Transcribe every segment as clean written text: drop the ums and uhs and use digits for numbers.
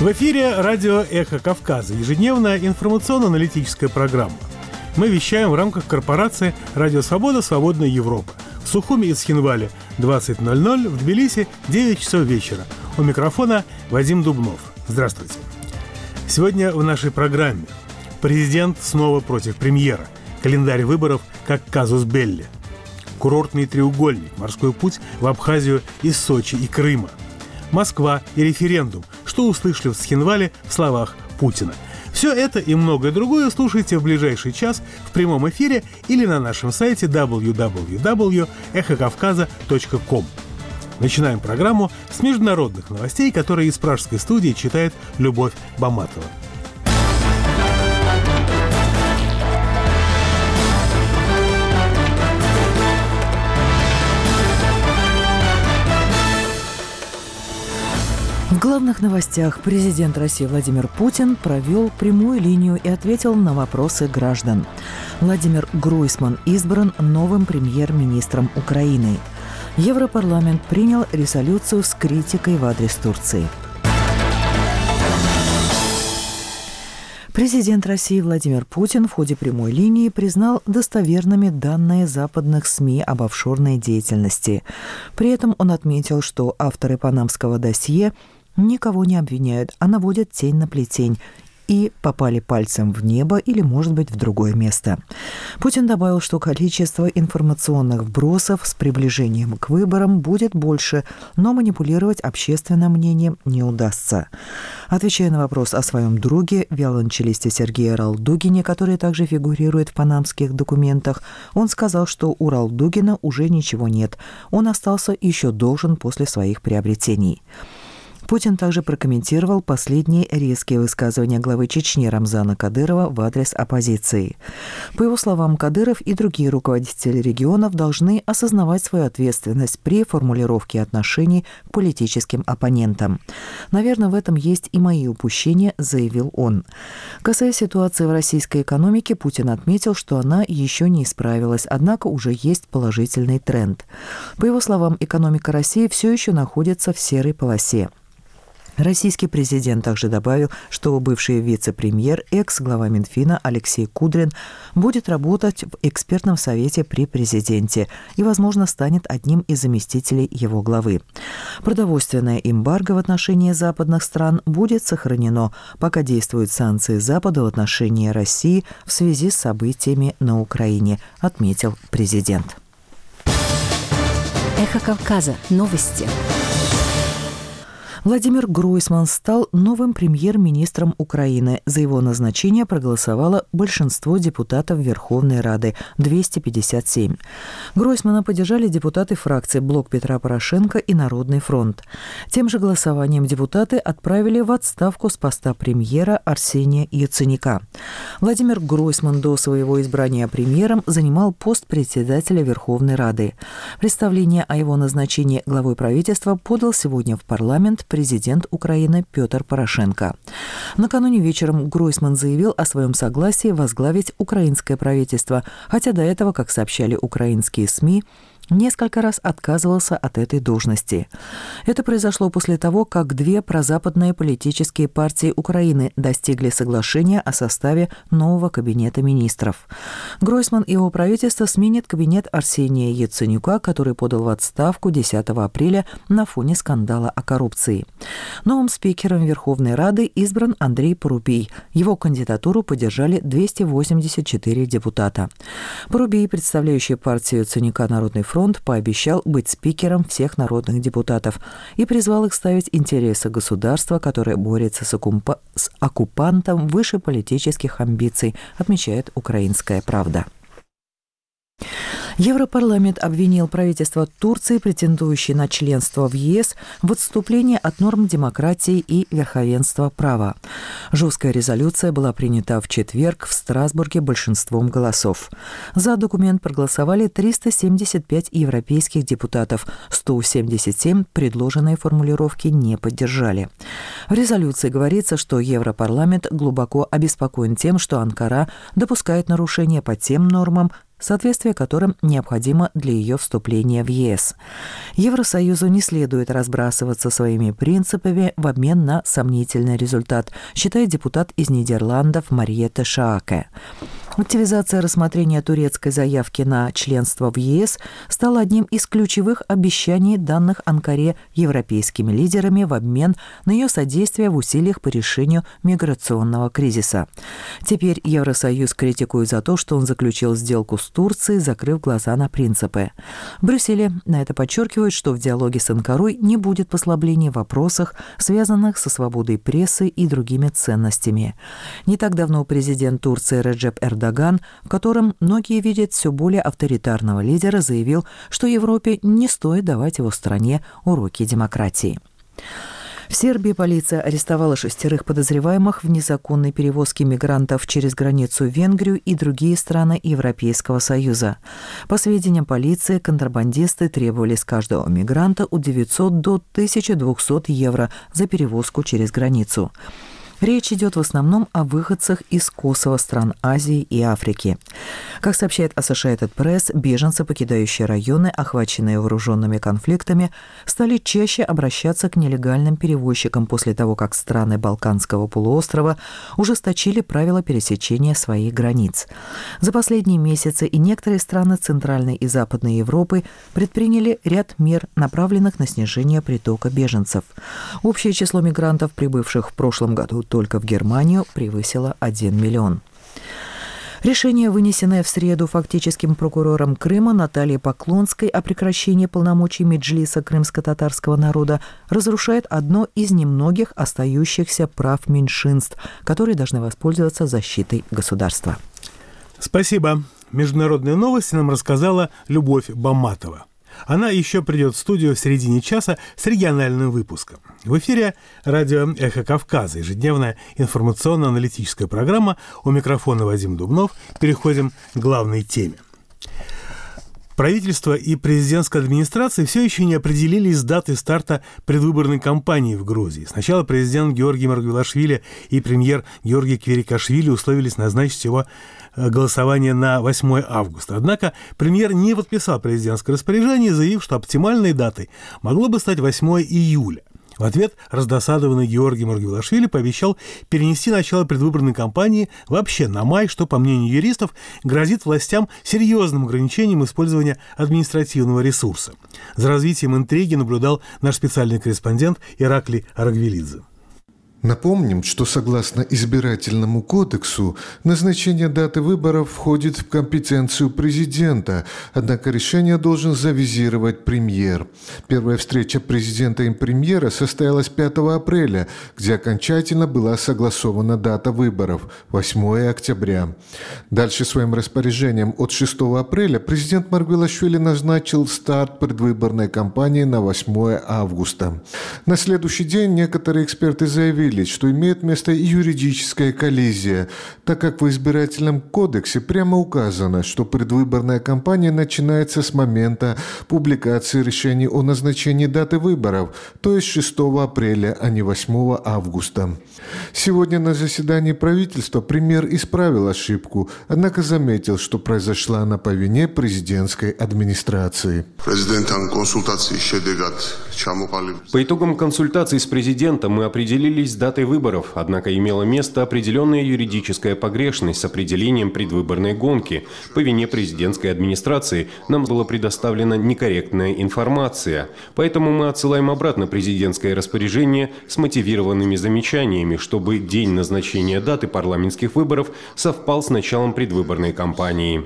В эфире радио «Эхо Кавказа», ежедневная информационно-аналитическая программа. Мы вещаем в рамках корпорации «Радио Свобода. Свободная Европа». В Сухуми и Цхинвале 20:00, в Тбилиси 9 часов вечера. У микрофона Вадим Дубнов. Здравствуйте. Сегодня в нашей программе президент снова против премьера. Календарь выборов как казус белли. Курортный треугольник, морской путь в Абхазию из Сочи и Крыма. Москва и референдум. Что услышали в Цхинвале в словах Путина. Все это и многое другое слушайте в ближайший час в прямом эфире или на нашем сайте www.эхокавказа.ком. Начинаем программу с международных новостей, которые из пражской студии читает Любовь Баматова. В главных новостях президент России Владимир Путин провел прямую линию и ответил на вопросы граждан. Владимир Гройсман избран новым премьер-министром Украины. Европарламент принял резолюцию с критикой в адрес Турции. Президент России Владимир Путин в ходе прямой линии признал достоверными данные западных СМИ об офшорной деятельности. При этом он отметил, что авторы панамского досье никого не обвиняют, а наводят тень на плетень и попали пальцем в небо или, может быть, в другое место. Путин добавил, что количество информационных вбросов с приближением к выборам будет больше, но манипулировать общественным мнением не удастся. Отвечая на вопрос о своем друге, виолончелисте Сергее Ралдугине, который также фигурирует в панамских документах, он сказал, что у Ралдугина уже ничего нет. Он остался еще должен после своих приобретений. Путин также прокомментировал последние резкие высказывания главы Чечни Рамзана Кадырова в адрес оппозиции. По его словам, Кадыров и другие руководители регионов должны осознавать свою ответственность при формулировке отношений к политическим оппонентам. «Наверное, в этом есть и мои упущения», — заявил он. Касаясь ситуации в российской экономике, Путин отметил, что она еще не исправилась, однако уже есть положительный тренд. По его словам, экономика России все еще находится в серой полосе. Российский президент также добавил, что бывший вице-премьер, экс-глава Минфина Алексей Кудрин будет работать в экспертном совете при президенте и, возможно, станет одним из заместителей его главы. Продовольственное эмбарго в отношении западных стран будет сохранено, пока действуют санкции Запада в отношении России в связи с событиями на Украине, отметил президент. Эхо Кавказа. Новости. Владимир Гройсман стал новым премьер-министром Украины. За его назначение проголосовало большинство депутатов Верховной Рады – 257. Гройсмана поддержали депутаты фракций «Блок Петра Порошенко» и «Народный фронт». Тем же голосованием депутаты отправили в отставку с поста премьера Арсения Яценюка. Владимир Гройсман до своего избрания премьером занимал пост председателя Верховной Рады. Представление о его назначении главой правительства подал сегодня в парламент президент Украины Петр Порошенко. Накануне вечером Гройсман заявил о своем согласии возглавить украинское правительство, хотя до этого, как сообщали украинские СМИ, несколько раз отказывался от этой должности. Это произошло после того, как две прозападные политические партии Украины достигли соглашения о составе нового кабинета министров. Гройсман и его правительство сменят кабинет Арсения Яценюка, который подал в отставку 10 апреля на фоне скандала о коррупции. Новым спикером Верховной Рады избран Андрей Парубий. Его кандидатуру поддержали 284 депутата. Парубий, представляющий партию Яценюка «Народный фронт», пообещал быть спикером всех народных депутатов и призвал их ставить интересы государства, которое борется с оккупантом, выше политических амбиций, отмечает «Украинская правда». Европарламент обвинил правительство Турции, претендующее на членство в ЕС, в отступлении от норм демократии и верховенства права. Жесткая резолюция была принята в четверг в Страсбурге большинством голосов. За документ проголосовали 375 европейских депутатов, 177 предложенные формулировки не поддержали. В резолюции говорится, что Европарламент глубоко обеспокоен тем, что Анкара допускает нарушения по тем нормам, соответствие которым необходимо для ее вступления в ЕС. Евросоюзу не следует разбрасываться своими принципами в обмен на сомнительный результат, считает депутат из Нидерландов Мариетте Шааке. Активизация рассмотрения турецкой заявки на членство в ЕС стала одним из ключевых обещаний, данных Анкаре европейскими лидерами в обмен на ее содействие в усилиях по решению миграционного кризиса. Теперь Евросоюз критикует за то, что он заключил сделку с Турцией, закрыв глаза на принципы. В Брюсселе на это подчеркивают, что в диалоге с Анкарой не будет послаблений в вопросах, связанных со свободой прессы и другими ценностями. Не так давно президент Турции Реджеп Эрдоган, в котором многие видят все более авторитарного лидера, заявил, что Европе не стоит давать его стране уроки демократии. В Сербии полиция арестовала 6 подозреваемых в незаконной перевозке мигрантов через границу в Венгрию и другие страны Европейского Союза. По сведениям полиции, контрабандисты требовали с каждого мигранта от 900 до 1200 евро за перевозку через границу. Речь идет в основном о выходцах из Косово, стран Азии и Африки. Как сообщает Associated Press, беженцы, покидающие районы, охваченные вооруженными конфликтами, стали чаще обращаться к нелегальным перевозчикам после того, как страны Балканского полуострова ужесточили правила пересечения своих границ. За последние месяцы и некоторые страны Центральной и Западной Европы предприняли ряд мер, направленных на снижение притока беженцев. Общее число мигрантов, прибывших в прошлом году только в Германию, превысило 1 миллион. Решение, вынесенное в среду фактическим прокурором Крыма Натальей Поклонской о прекращении полномочий Меджлиса крымско-татарского народа, разрушает одно из немногих остающихся прав меньшинств, которые должны воспользоваться защитой государства. Спасибо. Международные новости нам рассказала Любовь Баматова. Она еще придет в студию в середине часа с региональным выпуском. В эфире радио «Эхо Кавказа», ежедневная информационно-аналитическая программа. У микрофона Вадим Дубнов. Переходим к главной теме. Правительство и президентская администрация все еще не определились с датой старта предвыборной кампании в Грузии. Сначала президент Георгий Маргвелашвили и премьер Георгий Кверикашвили условились назначить его голосование на 8 августа. Однако премьер не подписал президентское распоряжение, заявив, что оптимальной датой могло бы стать 8 июля. В ответ раздосадованный Георгий Маргвелашвили пообещал перенести начало предвыборной кампании вообще на май, что, по мнению юристов, грозит властям серьезным ограничением использования административного ресурса. За развитием интриги наблюдал наш специальный корреспондент Ираклий Арагвелидзе. Напомним, что согласно Избирательному кодексу назначение даты выборов входит в компетенцию президента, однако решение должен завизировать премьер. Первая встреча президента и премьера состоялась 5 апреля, где окончательно была согласована дата выборов – 8 октября. Дальше своим распоряжением от 6 апреля президент Маргвелашвили назначил старт предвыборной кампании на 8 августа. На следующий день некоторые эксперты заявили, что имеет место юридическая коллизия, так как в Избирательном кодексе прямо указано, что предвыборная кампания начинается с момента публикации решений о назначении даты выборов, то есть 6 апреля, а не 8 августа. Сегодня на заседании правительства премьер исправил ошибку, однако заметил, что произошла она по вине президентской администрации. По итогам консультаций с президентом мы определились с датой выборов, однако имела место определенная юридическая погрешность с определением предвыборной гонки. По вине президентской администрации нам была предоставлена некорректная информация. Поэтому мы отсылаем обратно президентское распоряжение с мотивированными замечаниями, чтобы день назначения даты парламентских выборов совпал с началом предвыборной кампании.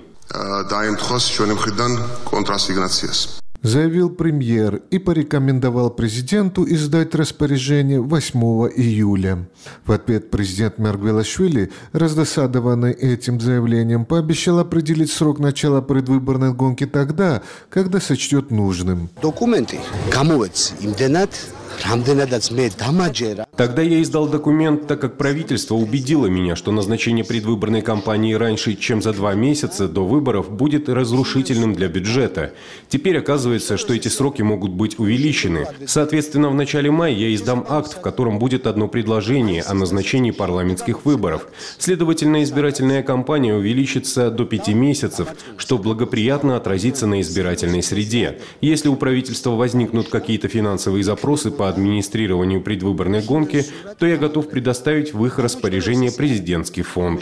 Заявил премьер и порекомендовал президенту издать распоряжение 8 июля. В ответ президент Маргвелашвили, раздосадованный этим заявлением, пообещал определить срок начала предвыборной гонки тогда, когда сочтет нужным. Документы, Тогда я издал документ, так как правительство убедило меня, что назначение предвыборной кампании раньше, чем за 2 месяца до выборов, будет разрушительным для бюджета. Теперь оказывается, что эти сроки могут быть увеличены. Соответственно, в начале мая я издам акт, в котором будет одно предложение о назначении парламентских выборов. Следовательно, избирательная кампания увеличится до 5 месяцев, что благоприятно отразится на избирательной среде. Если у правительства возникнут какие-то финансовые запросы по администрированию предвыборной гонки, то я готов предоставить в их распоряжение президентский фонд.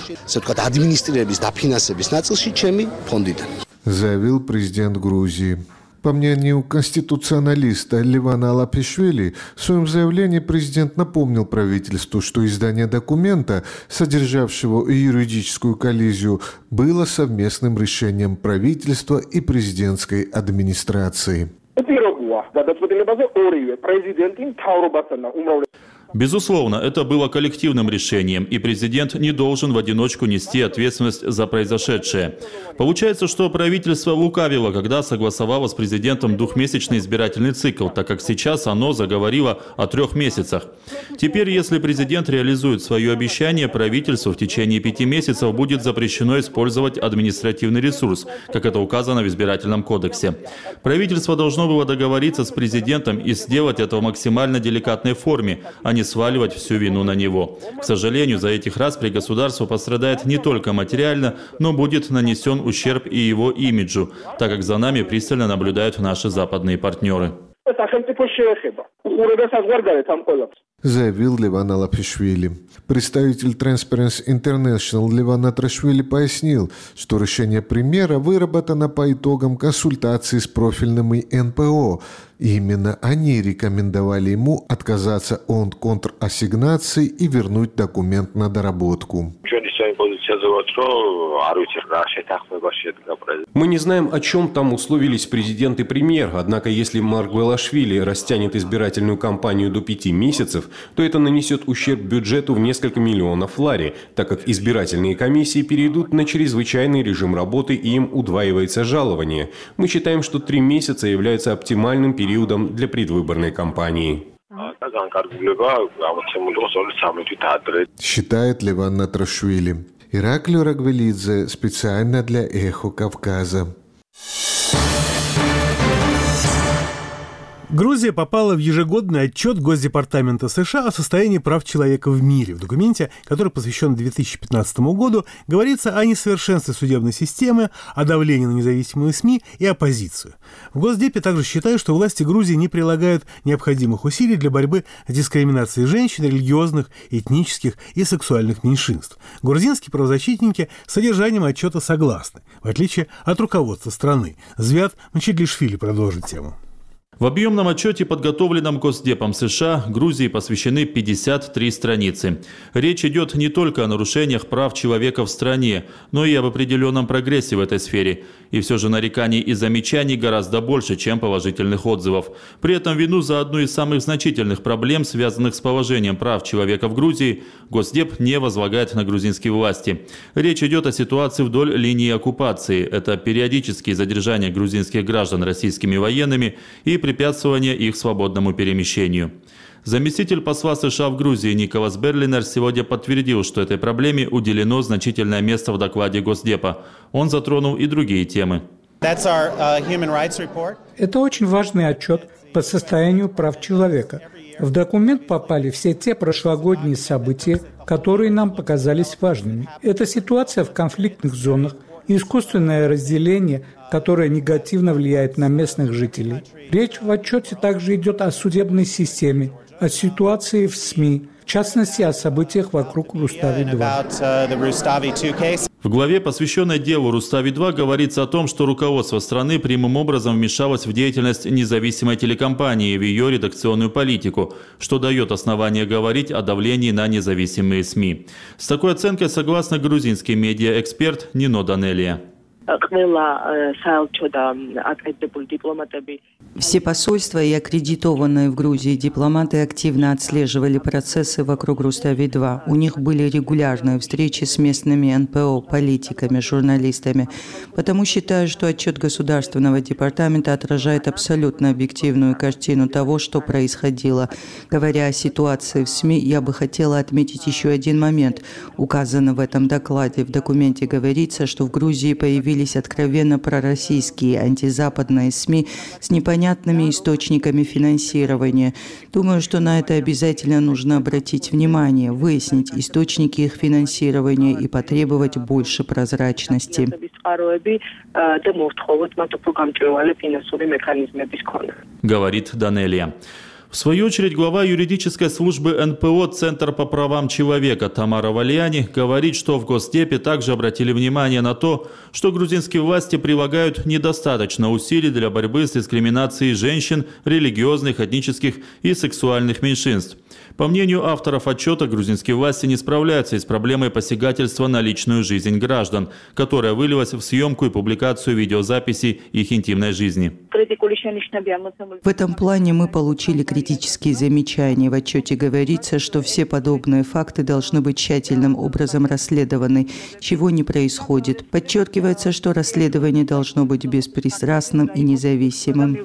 Заявил президент Грузии. По мнению конституционалиста Левана Алапишвили, в своем заявлении президент напомнил правительству, что издание документа, содержавшего юридическую коллизию, было совместным решением правительства и президентской администрации. Безусловно, это было коллективным решением, и президент не должен в одиночку нести ответственность за произошедшее. Получается, что правительство лукавило, когда согласовало с президентом 2-месячный избирательный цикл, так как сейчас оно заговорило о 3 месяцах. Теперь, если президент реализует свое обещание, правительству в течение 5 месяцев будет запрещено использовать административный ресурс, как это указано в избирательном кодексе. Правительство должно было договориться с президентом и сделать это в максимально деликатной форме, а не сваливать всю вину на него. К сожалению, за этих распри государство пострадает не только материально, но будет нанесен ущерб и его имиджу, так как за нами пристально наблюдают наши западные партнеры. Заявил Леван Алапишвили. Представитель Transparency International Леван Атрашвили пояснил, что решение премьера выработано по итогам консультаций с профильными НПО. И именно они рекомендовали ему отказаться от контрассигнаций и вернуть документ на доработку. Мы не знаем, о чем там условились президент и премьер, однако если Маргвелашвили растянет избирательную кампанию до 5 месяцев, то это нанесет ущерб бюджету в несколько миллионов лари, так как избирательные комиссии перейдут на чрезвычайный режим работы и им удваивается жалование. Мы считаем, что 3 месяца являются оптимальным периодом для предвыборной кампании. Считает Леван Атрашвили. Ираклий Рагвелидзе специально для «Эхо Кавказа». Грузия попала в ежегодный отчет Госдепартамента США о состоянии прав человека в мире. В документе, который посвящен 2015 году, говорится о несовершенстве судебной системы, о давлении на независимые СМИ и оппозицию. В Госдепе также считают, что власти Грузии не прилагают необходимых усилий для борьбы с дискриминацией женщин, религиозных, этнических и сексуальных меньшинств. Грузинские правозащитники с содержанием отчета согласны, в отличие от руководства страны. Звят Мчедлишвили продолжит тему. В объемном отчете, подготовленном Госдепом США, Грузии посвящены 53 страницы. Речь идет не только о нарушениях прав человека в стране, но и об определенном прогрессе в этой сфере. И все же нареканий и замечаний гораздо больше, чем положительных отзывов. При этом вину за одну из самых значительных проблем, связанных с положением прав человека в Грузии, Госдеп не возлагает на грузинские власти. Речь идет о ситуации вдоль линии оккупации. Это периодические задержания грузинских граждан российскими военными и препятствование их свободному перемещению. Заместитель посла США в Грузии Николас Берлинер сегодня подтвердил, что этой проблеме уделено значительное место в докладе Госдепа. Он затронул и другие темы. Это очень важный отчет по состоянию прав человека. В документ попали все те прошлогодние события, которые нам показались важными. Это ситуация в конфликтных зонах, искусственное разделение, которое негативно влияет на местных жителей. Речь в отчете также идет о судебной системе, о ситуации в СМИ, в частности, о событиях вокруг Рустави-2. В главе, посвященной делу Рустави-2, говорится о том, что руководство страны прямым образом вмешалось в деятельность независимой телекомпании, в ее редакционную политику, что дает основание говорить о давлении на независимые СМИ. С такой оценкой согласна грузинский медиаэксперт Нино Данелия. Все посольства и аккредитованные в Грузии дипломаты активно отслеживали процессы вокруг Рустави-2. У них были регулярные встречи с местными НПО, политиками, журналистами. Потому считаю, что отчет Государственного департамента отражает абсолютно объективную картину того, что происходило. Говоря о ситуации в СМИ, я бы хотела отметить еще один момент. Указано в этом докладе. В документе говорится, что в Грузии появились откровенно пророссийские антизападные СМИ с непонятными источниками финансирования. Думаю, что на это обязательно нужно обратить внимание, выяснить источники их финансирования и потребовать больше прозрачности. Говорит Данелия. В свою очередь, глава юридической службы НПО «Центр по правам человека» Тамара Валиани говорит, что в Госдепе также обратили внимание на то, что грузинские власти прилагают недостаточно усилий для борьбы с дискриминацией женщин, религиозных, этнических и сексуальных меньшинств. По мнению авторов отчета, грузинские власти не справляются с проблемой посягательства на личную жизнь граждан, которая вылилась в съемку и публикацию видеозаписей их интимной жизни. В этом плане мы получили критические замечания. В отчете говорится, что все подобные факты должны быть тщательным образом расследованы, чего не происходит. Подчеркивается, что расследование должно быть беспристрастным и независимым.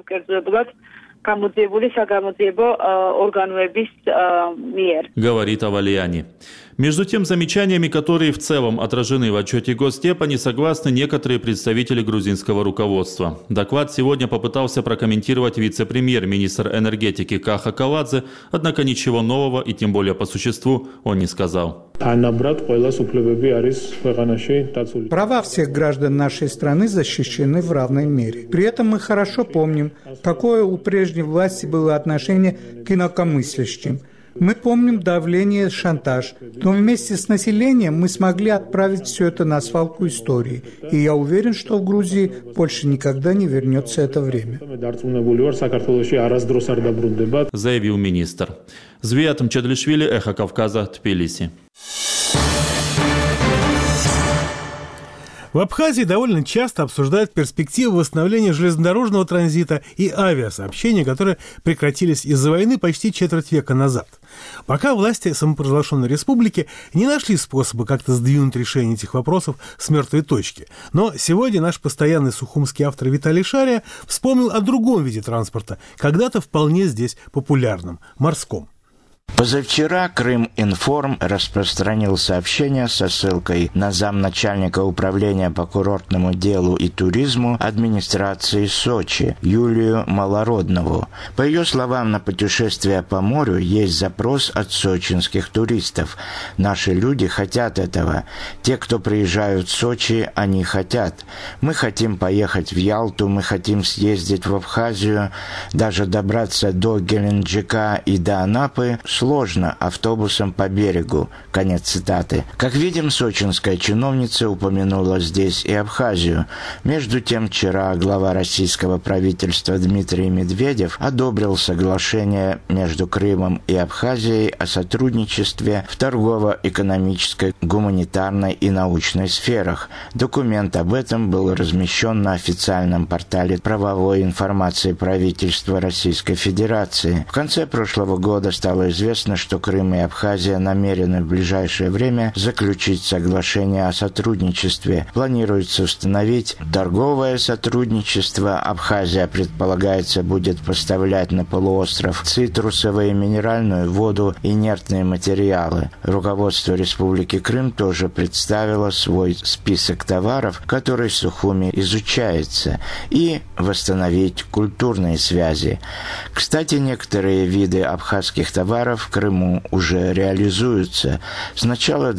Говорит Авалияни. Между тем, замечаниями, которые в целом отражены в отчете Госдепа, не согласны некоторые представители грузинского руководства. Доклад сегодня попытался прокомментировать вице-премьер-министр энергетики Каха Каладзе, однако ничего нового и тем более по существу он не сказал. Права всех граждан нашей страны защищены в равной мере. При этом мы хорошо помним, какое у прежней власти было отношение к инакомыслящим. Мы помним давление, шантаж, но вместе с населением мы смогли отправить все это на свалку истории. И я уверен, что в Грузии больше никогда не вернется это время. Заявил министр. Звиат Мчедлишвили, Эхо Кавказа, Тбилиси. В Абхазии довольно часто обсуждают перспективы восстановления железнодорожного транзита и авиасообщения, которые прекратились из-за войны почти четверть века назад. Пока власти самопровозглашенной республики не нашли способа как-то сдвинуть решение этих вопросов с мертвой точки. Но сегодня наш постоянный сухумский автор Виталий Шария вспомнил о другом виде транспорта, когда-то вполне здесь популярном – морском. Позавчера Крым-Информ распространил сообщение со ссылкой на замначальника управления по курортному делу и туризму администрации Сочи Юлию Малороднову. По ее словам, на путешествие по морю есть запрос от сочинских туристов. Наши люди хотят этого. Те, кто приезжают в Сочи, они хотят. Мы хотим поехать в Ялту, мы хотим съездить в Абхазию, даже добраться до Геленджика и до Анапы сложно автобусом по берегу. Конец цитаты. Как видим, сочинская чиновница упомянула здесь и Абхазию. Между тем, вчера глава российского правительства Дмитрий Медведев одобрил соглашение между Крымом и Абхазией о сотрудничестве в торгово-экономической, гуманитарной и научной сферах. Документ об этом был размещен на официальном портале правовой информации правительства Российской Федерации. В конце прошлого года стало известно, что Крым и Абхазия намерены в ближайшее время заключить соглашение о сотрудничестве. Планируется установить торговое сотрудничество. Абхазия, предполагается, будет поставлять на полуостров цитрусовые, минеральную воду, инертные материалы. Руководство Республики Крым тоже представило свой список товаров, который в Сухуми изучается, и восстановить культурные связи. Кстати, некоторые виды абхазских товаров в Крыму уже реализуются. С начала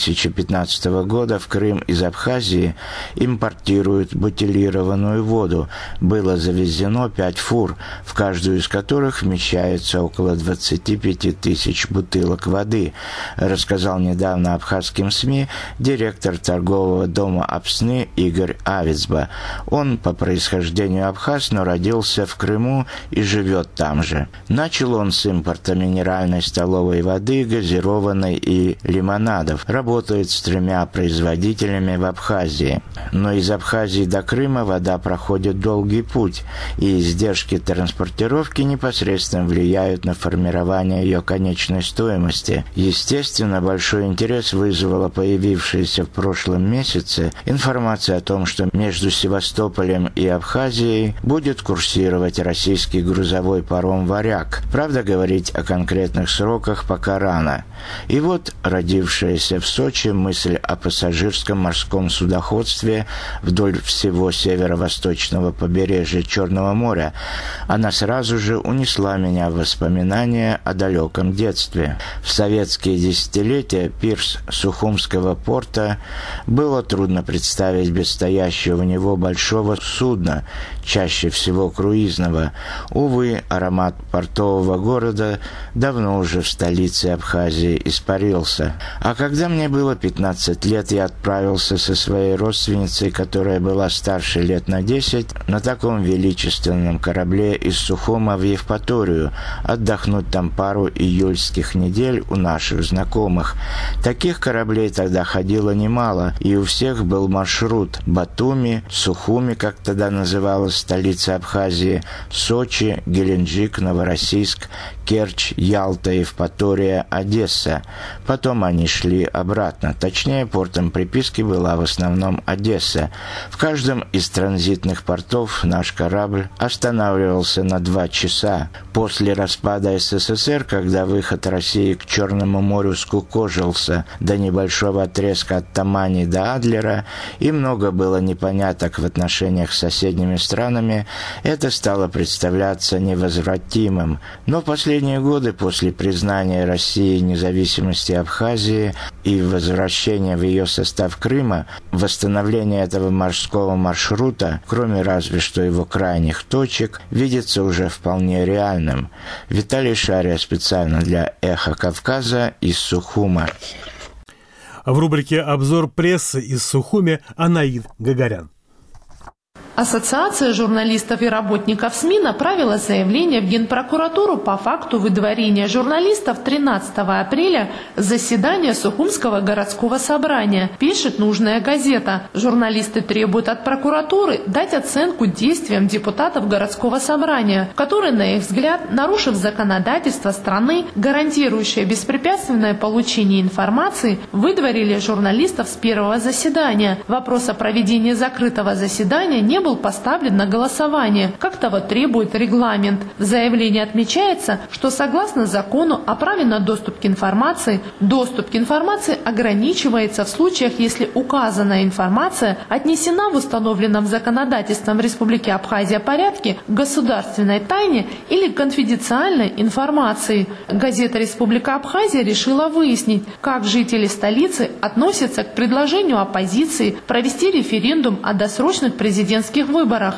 2015 года в Крым из Абхазии импортируют бутилированную воду. Было завезено 5 фур, в каждую из которых вмещается около 25 тысяч бутылок воды, рассказал недавно абхазским СМИ директор торгового дома Апсны Игорь Авицба. Он по происхождению абхаз, но родился в Крыму и живет там же. Начал он с импорта минеральной минеральной столовой воды, газированной и лимонадов. Работает с 3 производителями в Абхазии. Но из Абхазии до Крыма вода проходит долгий путь, и издержки транспортировки непосредственно влияют на формирование ее конечной стоимости. Естественно, большой интерес вызвала появившаяся в прошлом месяце информация о том, что между Севастополем и Абхазией будет курсировать российский грузовой паром «Варяг». Правда, говорить о конкретных сроках пока рано. И вот родившаяся в Сочи мысль о пассажирском морском судоходстве вдоль всего северо-восточного побережья Черного моря, она сразу же унесла меня в воспоминания о далеком детстве. В советские десятилетия пирс Сухумского порта было трудно представить без стоящего в него большого судна, чаще всего круизного. Увы, аромат портового города давно уже в столице Абхазии испарился. А когда мне было 15 лет, я отправился со своей родственницей, которая была старше лет на 10, на таком величественном корабле из Сухума в Евпаторию, отдохнуть там пару июльских недель у наших знакомых. Таких кораблей тогда ходило немало, и у всех был маршрут: Батуми, Сухуми, как тогда называлась столица Абхазии, Сочи, Геленджик, Новороссийск, Керчь, Ялта, Евпатория, Одесса. Потом они шли обратно. Точнее, портом приписки была в основном Одесса. В каждом из транзитных портов наш корабль останавливался на 2 часа. После распада СССР, когда выход России к Черному морю скукожился до небольшого отрезка от Тамани до Адлера, и много было непоняток в отношениях с соседними странами, это стало представляться невозвратимым. Но последние годы, после признания России независимости Абхазии и возвращения в ее состав Крыма, восстановление этого морского маршрута, кроме разве что его крайних точек, видится уже вполне реальным. Виталий Шария специально для «Эхо Кавказа» из Сухума. В рубрике «Обзор прессы» из Сухуми Анаид Гагарян. Ассоциация журналистов и работников СМИ направила заявление в Генпрокуратуру по факту выдворения журналистов 13 апреля с заседания Сухумского городского собрания, пишет нужная газета. Журналисты требуют от прокуратуры дать оценку действиям депутатов городского собрания, которые, на их взгляд, нарушив законодательство страны, гарантирующее беспрепятственное получение информации, выдворили журналистов с первого заседания. Вопрос о проведении закрытого заседания не был поставлен на голосование, как того требует регламент. В заявлении отмечается, что согласно закону о праве на доступ к информации ограничивается в случаях, если указанная информация отнесена в установленном законодательством Республики Абхазия порядке к государственной тайне или конфиденциальной информации. Газета «Республика Абхазия» решила выяснить, как жители столицы относятся к предложению оппозиции провести референдум о досрочных президентских выборах.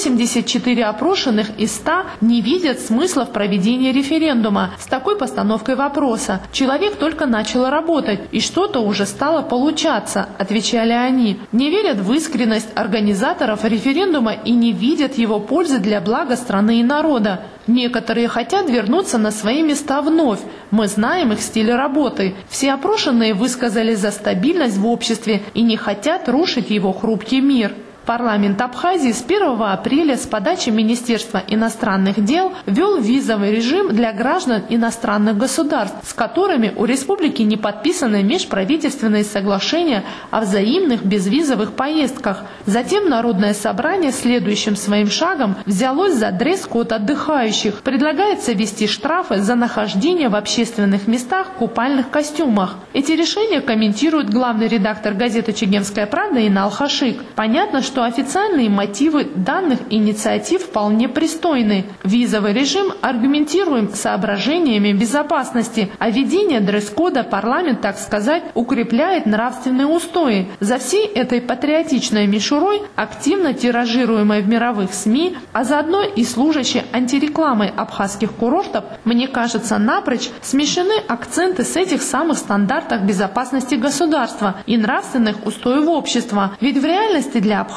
84 опрошенных из 100 не видят смысла в проведении референдума. С такой постановкой вопроса: человек только начал работать, и что-то уже стало получаться, отвечали они. Не верят в искренность организаторов референдума и не видят его пользы для блага страны и народа. Некоторые хотят вернуться на свои места вновь. Мы знаем их стиль работы. Все опрошенные высказали за стабильность в обществе и не хотят рушить его хрупкий мир. Парламент Абхазии с 1 апреля с подачи Министерства иностранных дел ввел визовый режим для граждан иностранных государств, с которыми у республики не подписаны межправительственные соглашения о взаимных безвизовых поездках. Затем Народное собрание следующим своим шагом взялось за дресс-код отдыхающих. Предлагается ввести штрафы за нахождение в общественных местах в купальных костюмах. Эти решения комментирует главный редактор газеты «Чегемская правда» Инал Хашик. Понятно, что официальные мотивы данных инициатив вполне пристойны. Визовый режим аргументируем соображениями безопасности, а введение дресс-кода парламент, так сказать, укрепляет нравственные устои. За всей этой патриотичной мишурой, активно тиражируемой в мировых СМИ, а заодно и служащей антирекламой абхазских курортов, мне кажется, напрочь смещены акценты с этих самых стандартов безопасности государства и нравственных устоев общества. Ведь в реальности для Абхазии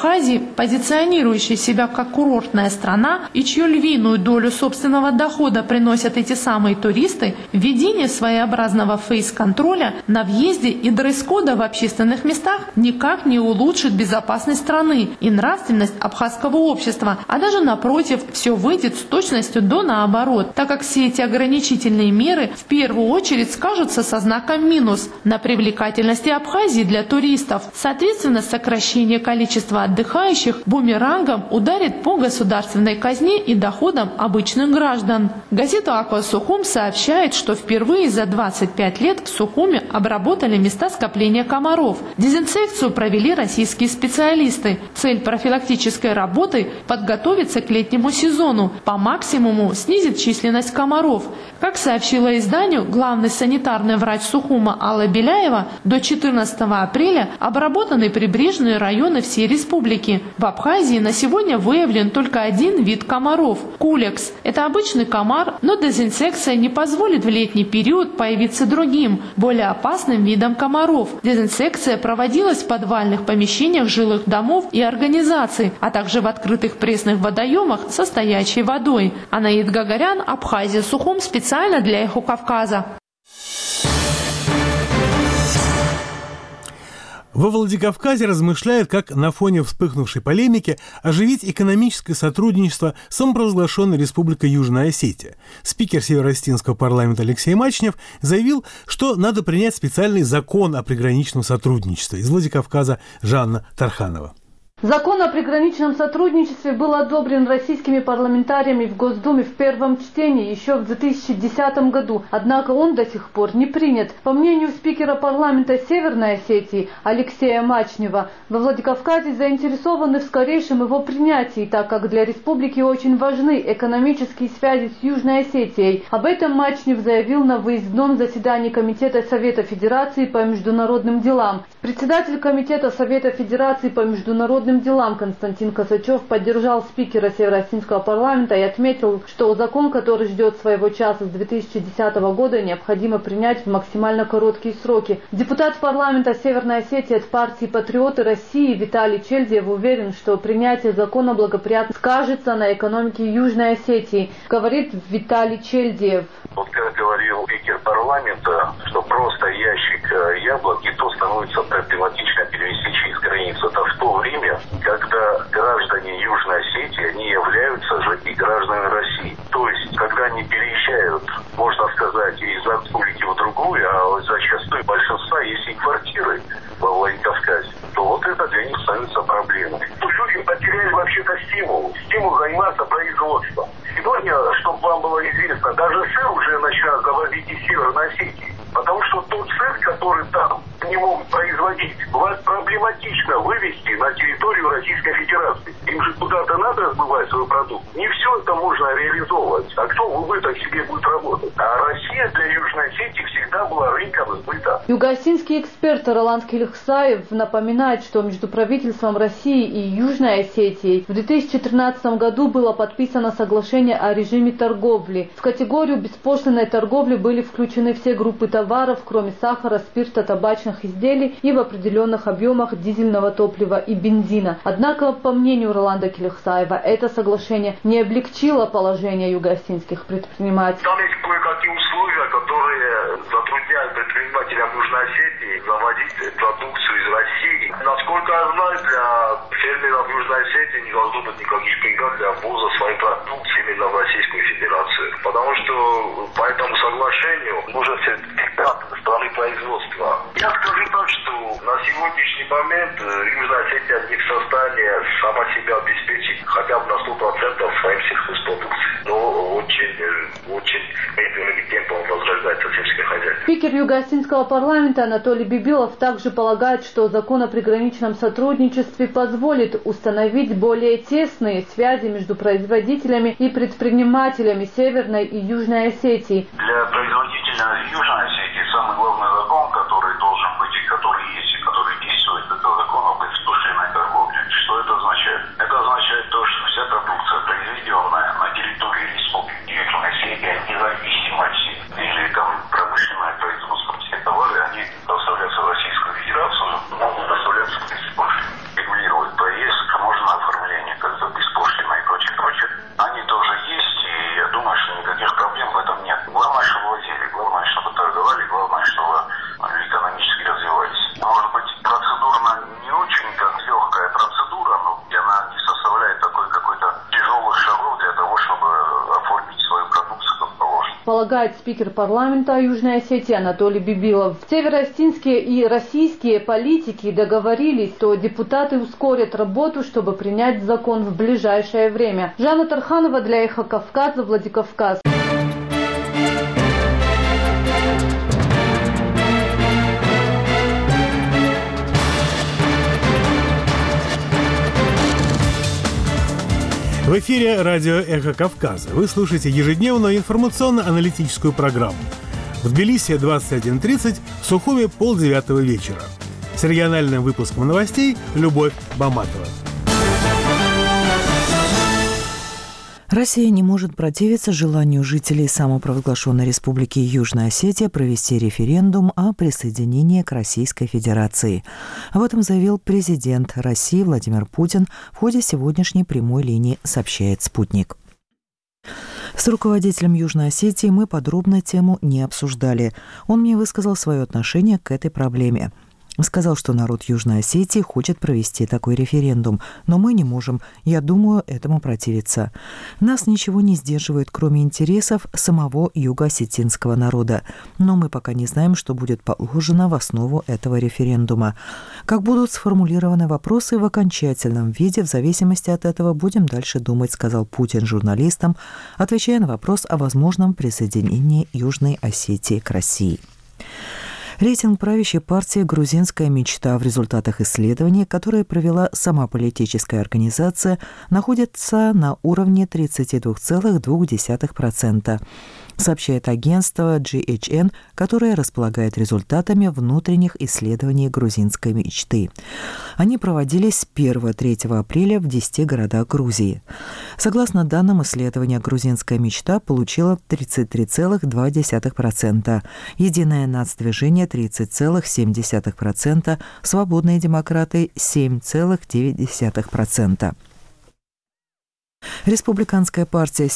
Абхазии, позиционирующей себя как курортная страна и чью львиную долю собственного дохода приносят эти самые туристы, введение своеобразного фейс-контроля на въезде и дресс-кода в общественных местах никак не улучшит безопасность страны и нравственность абхазского общества, а даже напротив, все выйдет с точностью до наоборот, так как все эти ограничительные меры в первую очередь скажутся со знаком минус на привлекательности Абхазии для туристов. Соответственно, сокращение количества отдыхающих бумерангом ударит по государственной казне и доходам обычных граждан. Газета «Аква Сухум» сообщает, что впервые за 25 лет в Сухуме обработали места скопления комаров. Дезинфекцию провели российские специалисты. Цель профилактической работы – подготовиться к летнему сезону, по максимуму снизить численность комаров. Как сообщила изданию главный санитарный врач Сухума Алла Беляева, до 14 апреля обработаны прибрежные районы всей республики. В Абхазии на сегодня выявлен только один вид комаров – кулекс. Это обычный комар, но дезинсекция не позволит в летний период появиться другим, более опасным видом комаров. Дезинсекция проводилась в подвальных помещениях жилых домов и организаций, а также в открытых пресных водоемах со стоячей водой. Анаид Гагарян, Абхазия, Сухум, специально для «Эхо Кавказа». Во Владикавказе размышляют, как на фоне вспыхнувшей полемики оживить экономическое сотрудничество с самопровозглашенной Республикой Южная Осетия. Спикер Северо-Осетинского парламента Алексей Мачнев заявил, что надо принять специальный закон о приграничном сотрудничестве. Из Владикавказа Жанна Тарханова. Закон о приграничном сотрудничестве был одобрен российскими парламентариями в Госдуме в первом чтении еще в 2010 году, однако он до сих пор не принят. По мнению спикера парламента Северной Осетии Алексея Мачнева, во Владикавказе заинтересованы в скорейшем его принятии, так как для республики очень важны экономические связи с Южной Осетией. Об этом Мачнев заявил на выездном заседании Комитета Совета Федерации по международным делам. Председатель Комитета Совета Федерации по международным делам Константин Косачев поддержал спикера Северо-Осетинского парламента и отметил, что закон, который ждет своего часа с 2010 года, необходимо принять в максимально короткие сроки. Депутат парламента Северной Осетии от партии «Патриоты России» Виталий Чельдиев уверен, что принятие закона благоприятно скажется на экономике Южной Осетии, говорит Виталий Чельдиев. Вот как говорил спикер парламента, что просто ящик яблок и то становится проблематично перевести через границу. Это в то время, когда граждане Южной Осетии, они являются же и гражданами России. То есть, когда они переезжают, можно сказать, из республики в другую, а зачастую большинства есть и квартиры во Владикавказе, то вот это для них становится проблемой. Люди потеряли вообще-то стимул заниматься производством. Сегодня, чтобы вам было известно, даже сыр уже начинают завозить из Северной Осетии. Потому что тот сыр, который там не могут производить, вас проблематично вывести на территорию Российской Федерации. Им же куда-то надо сбывать свой продукт. Не все это можно реализовывать. А кто в убыток себе будет работать? А Россия для Южной Осетии всегда была рынком сбыта. Юго-осетинский эксперт Роланд Келихсаев напоминает, что между правительством России и Южной Осетией в 2013 году было подписано соглашение о режиме торговли. В категорию беспошлинной торговли были включены все группы товаров, кроме сахара, спирта, табачных изделий и в определенных объемах дизельного топлива и бензина. Однако, по мнению Роланда Келихсаева, это соглашение не облегчило положение юго-осетинских предпринимателей. Там есть кое-какие условия, которые затрудняют предпринимателям Южной Осетии заводить продукцию из России. Насколько я знаю, для фермеров Южной Осетии не должно быть никаких преград для ввоза своей продукции именно в Российскую Федерацию. Потому что по этому соглашению нужен сертификат страны производства. Я скажу так, что на сегодняшний момент Южная Осетия не в состоянии сама себя обеспечить хотя бы на 100% своим сельхозпродукцией. Но очень медленными темпом возрождается сельское хозяйство. Спикер Юго-Осетинского парламента Анатолий Бибилов также полагает, что закон о приграничном сотрудничестве позволит установить более тесные связи между производителями и предпринимателями Северной и Южной Осетии. Для производителя Южной Осетии самый главный закон, который должен быть и который есть, и который действует, это закон об беспошлинной торговле. Что это означает? Это означает то, что вся продукция, произведенная на территории Республики Южной Осетии, независимо от или там промышленное производство, все товары, они доставляются в Российскую Федерацию, могут доставляться беспошлино. Регулирует проезд, полагает спикер парламента Южной Осетии Анатолий Бибилов. Североостинские и российские политики договорились, что депутаты ускорят работу, чтобы принять закон в ближайшее время. Жанна Тарханова для Эхо Кавказа, Владикавказ. В эфире радио «Эхо Кавказа». Вы слушаете ежедневную информационно-аналитическую программу. В Тбилиси 21:30, в Сухуми 8:30 вечера. С региональным выпуском новостей Любовь Баматова. Россия не может противиться желанию жителей самопровозглашенной Республики Южная Осетия провести референдум о присоединении к Российской Федерации. Об этом заявил президент России Владимир Путин в ходе сегодняшней прямой линии, сообщает «Спутник». С руководителем Южной Осетии мы подробно тему не обсуждали. Он мне высказал свое отношение к этой проблеме. Сказал, что народ Южной Осетии хочет провести такой референдум, но мы не можем, я думаю, этому противиться. Нас ничего не сдерживает, кроме интересов самого юго-осетинского народа. Но мы пока не знаем, что будет положено в основу этого референдума. Как будут сформулированы вопросы в окончательном виде, в зависимости от этого будем дальше думать, сказал Путин журналистам, отвечая на вопрос о возможном присоединении Южной Осетии к России. Рейтинг правящей партии «Грузинская мечта» в результатах исследования, которое провела сама политическая организация, находится на уровне 32,2%, сообщает агентство GHN, которое располагает результатами внутренних исследований грузинской мечты. Они проводились с 1-3 апреля в 10 городах Грузии. Согласно данным исследования, грузинская мечта получила 33,2%, Единое нацдвижение 30,7%, Свободные демократы 7,9%. Республиканская партия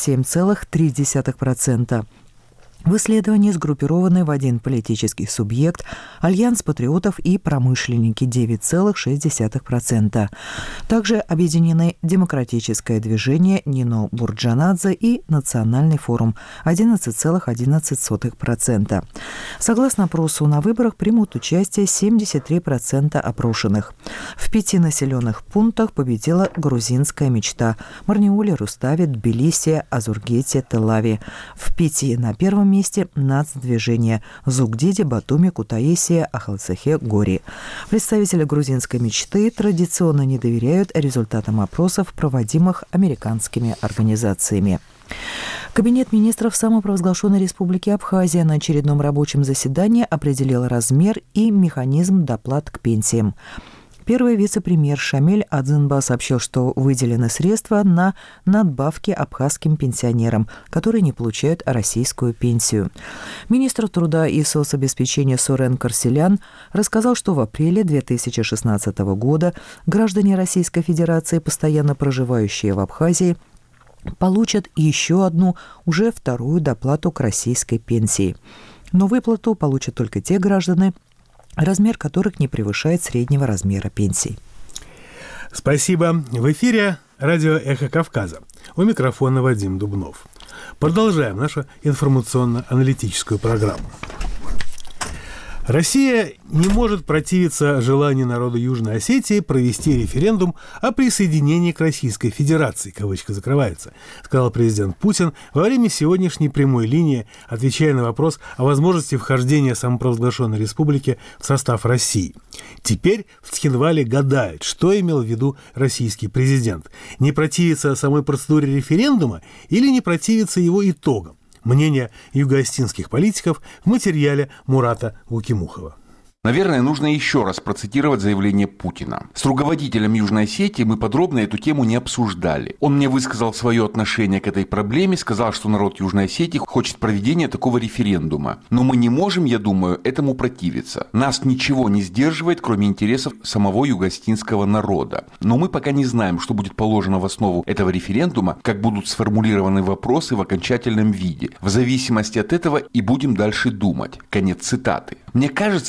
7,3%. В исследовании сгруппированы в один политический субъект Альянс патриотов и промышленники 9,6%. Также объединены Демократическое движение Нино Бурджанадзе и Национальный форум 11,11%. Согласно опросу, на выборах примут участие 73% опрошенных. В 5 населенных пунктах победила грузинская мечта – Марниуле, Руставе, Тбилиси, Азургете, Тель-Аве. В 5 на первом месте нацдвижение Зугдиде, Батуми, Кутаиси, Ахалцехе, Гори. Представители грузинской мечты традиционно не доверяют результатам опросов, проводимых американскими организациями. Кабинет министров самопровозглашенной Республики Абхазия на очередном рабочем заседании определил размер и механизм доплат к пенсиям. Первый вице-премьер Шамиль Адзинба сообщил, что выделены средства на надбавки абхазским пенсионерам, которые не получают российскую пенсию. Министр труда и соцобеспечения Сурен Карселян рассказал, что в апреле 2016 года граждане Российской Федерации, постоянно проживающие в Абхазии, получат еще одну, уже вторую доплату к российской пенсии. Но выплату получат только те граждане, размер которых не превышает среднего размера пенсий. Спасибо. В эфире радио «Эхо Кавказа». У микрофона Вадим Дубнов. Продолжаем нашу информационно-аналитическую программу. Россия не может противиться желанию народа Южной Осетии провести референдум о присоединении к Российской Федерации, кавычка закрывается, сказал президент Путин во время сегодняшней прямой линии, отвечая на вопрос о возможности вхождения самопровозглашенной республики в состав России. Теперь в Цхинвале гадают, что имел в виду российский президент. Не противиться самой процедуре референдума или не противиться его итогам? Мнение юго-осетинских политиков в материале Мурата Гукимухова. Наверное, нужно еще раз процитировать заявление Путина. С руководителем Южной Осетии мы подробно эту тему не обсуждали. Он мне высказал свое отношение к этой проблеме, сказал, что народ Южной Осетии хочет проведения такого референдума. Но мы не можем, я думаю, этому противиться. Нас ничего не сдерживает, кроме интересов самого юго-осетинского народа. Но мы пока не знаем, что будет положено в основу этого референдума, как будут сформулированы вопросы в окончательном виде. В зависимости от этого и будем дальше думать. Конец цитаты. Мне кажется, это такой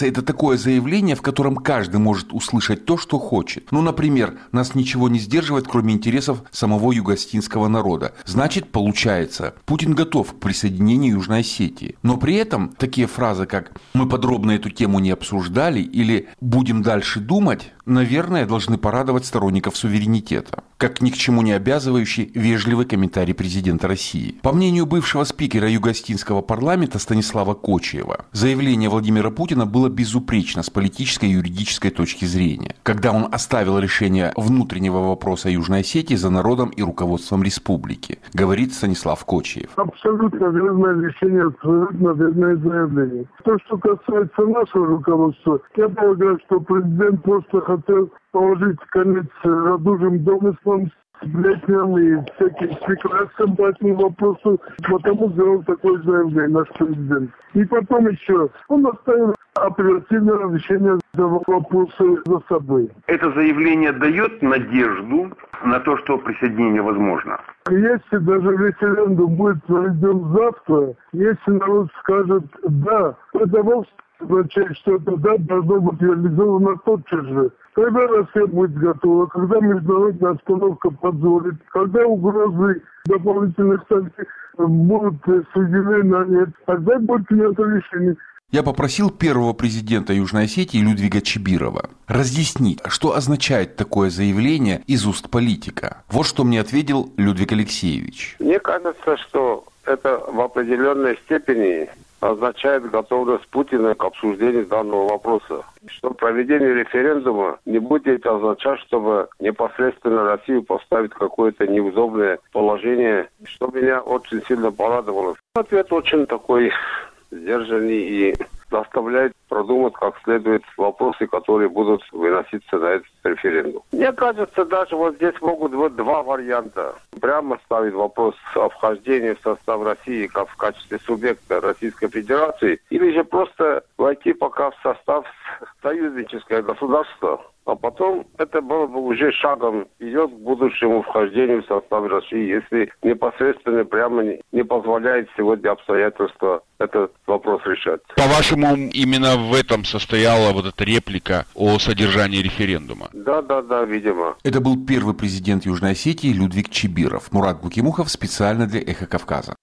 такое заявление, в котором каждый может услышать то, что хочет. Ну, например, нас ничего не сдерживает, кроме интересов самого юго-осетинского народа. Значит, получается, Путин готов к присоединению Южной Осетии. Но при этом такие фразы, как «мы подробно эту тему не обсуждали» или «будем дальше думать», наверное, должны порадовать сторонников суверенитета. Как ни к чему не обязывающий вежливый комментарий президента России. По мнению бывшего спикера Юго-Осетинского парламента Станислава Кочиева, заявление Владимира Путина было безупречно с политической и юридической точки зрения, когда он оставил решение внутреннего вопроса Южной Осетии за народом и руководством республики, говорит Станислав Кочиев. Абсолютно верное решение, абсолютно верное заявление. То, что касается нашего руководства, я полагаю, что президент просто хотел положить конец радужным домыслам, сплетням и всяким прекрасным по этому вопросу, потому сделал такое заявление наш президент. И потом еще он оставил оперативное решение вопроса за собой. Это заявление дает надежду на то, что присоединение возможно? Если даже референдум будет проведен завтра, если народ скажет «да», это вовсе означает, что это «да» должно быть реализовано тотчас же. Когда Россия будет готова, когда международная обстановка позволит, когда угрозы дополнительных санкций будут сведены на нет, тогда будет принято решение. Я попросил первого президента Южной Осетии Людвига Чибирова разъяснить, что означает такое заявление из уст политика. Вот что мне ответил Людвиг Алексеевич. Мне кажется, что это в определенной степени означает готовность Путина к обсуждению данного вопроса. Что проведение референдума не будет означать, чтобы непосредственно Россию поставить в какое-то неудобное положение, что меня очень сильно порадовало. Ответ очень такой сдержанный и заставляет продумать как следует вопросы, которые будут выноситься на этот референдум. Мне кажется, даже вот здесь могут быть два варианта. Прямо ставить вопрос о вхождении в состав России как в качестве субъекта Российской Федерации, или же просто войти пока в состав союзнического государства. А потом это было бы уже шагом вперед к будущему вхождению в состав России, если непосредственно прямо не позволяет сегодня обстоятельства этот вопрос решать. По-вашему, именно в этом состояла вот эта реплика о содержании референдума? Да, видимо. Это был первый президент Южной Осетии Людвиг Чибиров. Мурат Гукимухов специально для «Эхо Кавказа».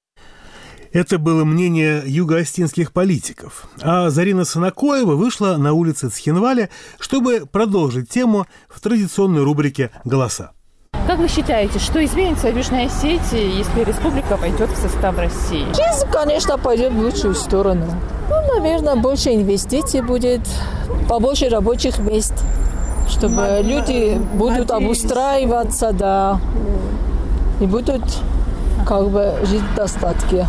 Это было мнение юго-осетинских политиков. А Зарина Санакоева вышла на улицы Цхинваля, чтобы продолжить тему в традиционной рубрике «Голоса». Как вы считаете, что изменится в Южной Осетии, если республика войдет в состав России? Жизнь, конечно, пойдет в лучшую сторону. Наверное, больше инвестиций будет, побольше рабочих мест, чтобы люди будут обустраиваться, да, и будут жить в достатке.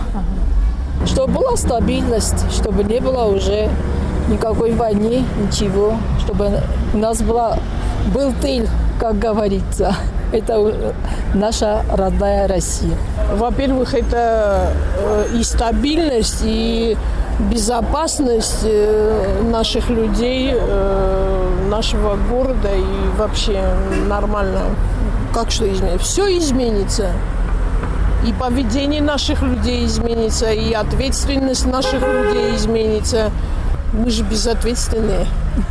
Чтобы была стабильность, чтобы не было уже никакой войны, ничего, чтобы у нас был тыл, как говорится. Это наша родная Россия. Во-первых, это и стабильность, и безопасность наших людей, нашего города и вообще нормально. Как что изменится? Все изменится. И поведение наших людей изменится, и ответственность наших людей изменится. Мы же безответственные.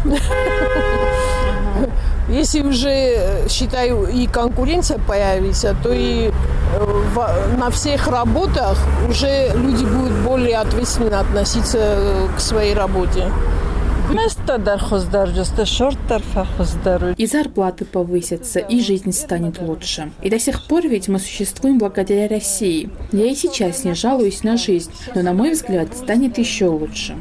Если уже, считаю, и конкуренция появится, то и на всех работах уже люди будут более ответственно относиться к своей работе. И зарплаты повысятся, и жизнь станет лучше. И до сих пор ведь мы существуем благодаря России. Я и сейчас не жалуюсь на жизнь, но, на мой взгляд, станет еще лучше.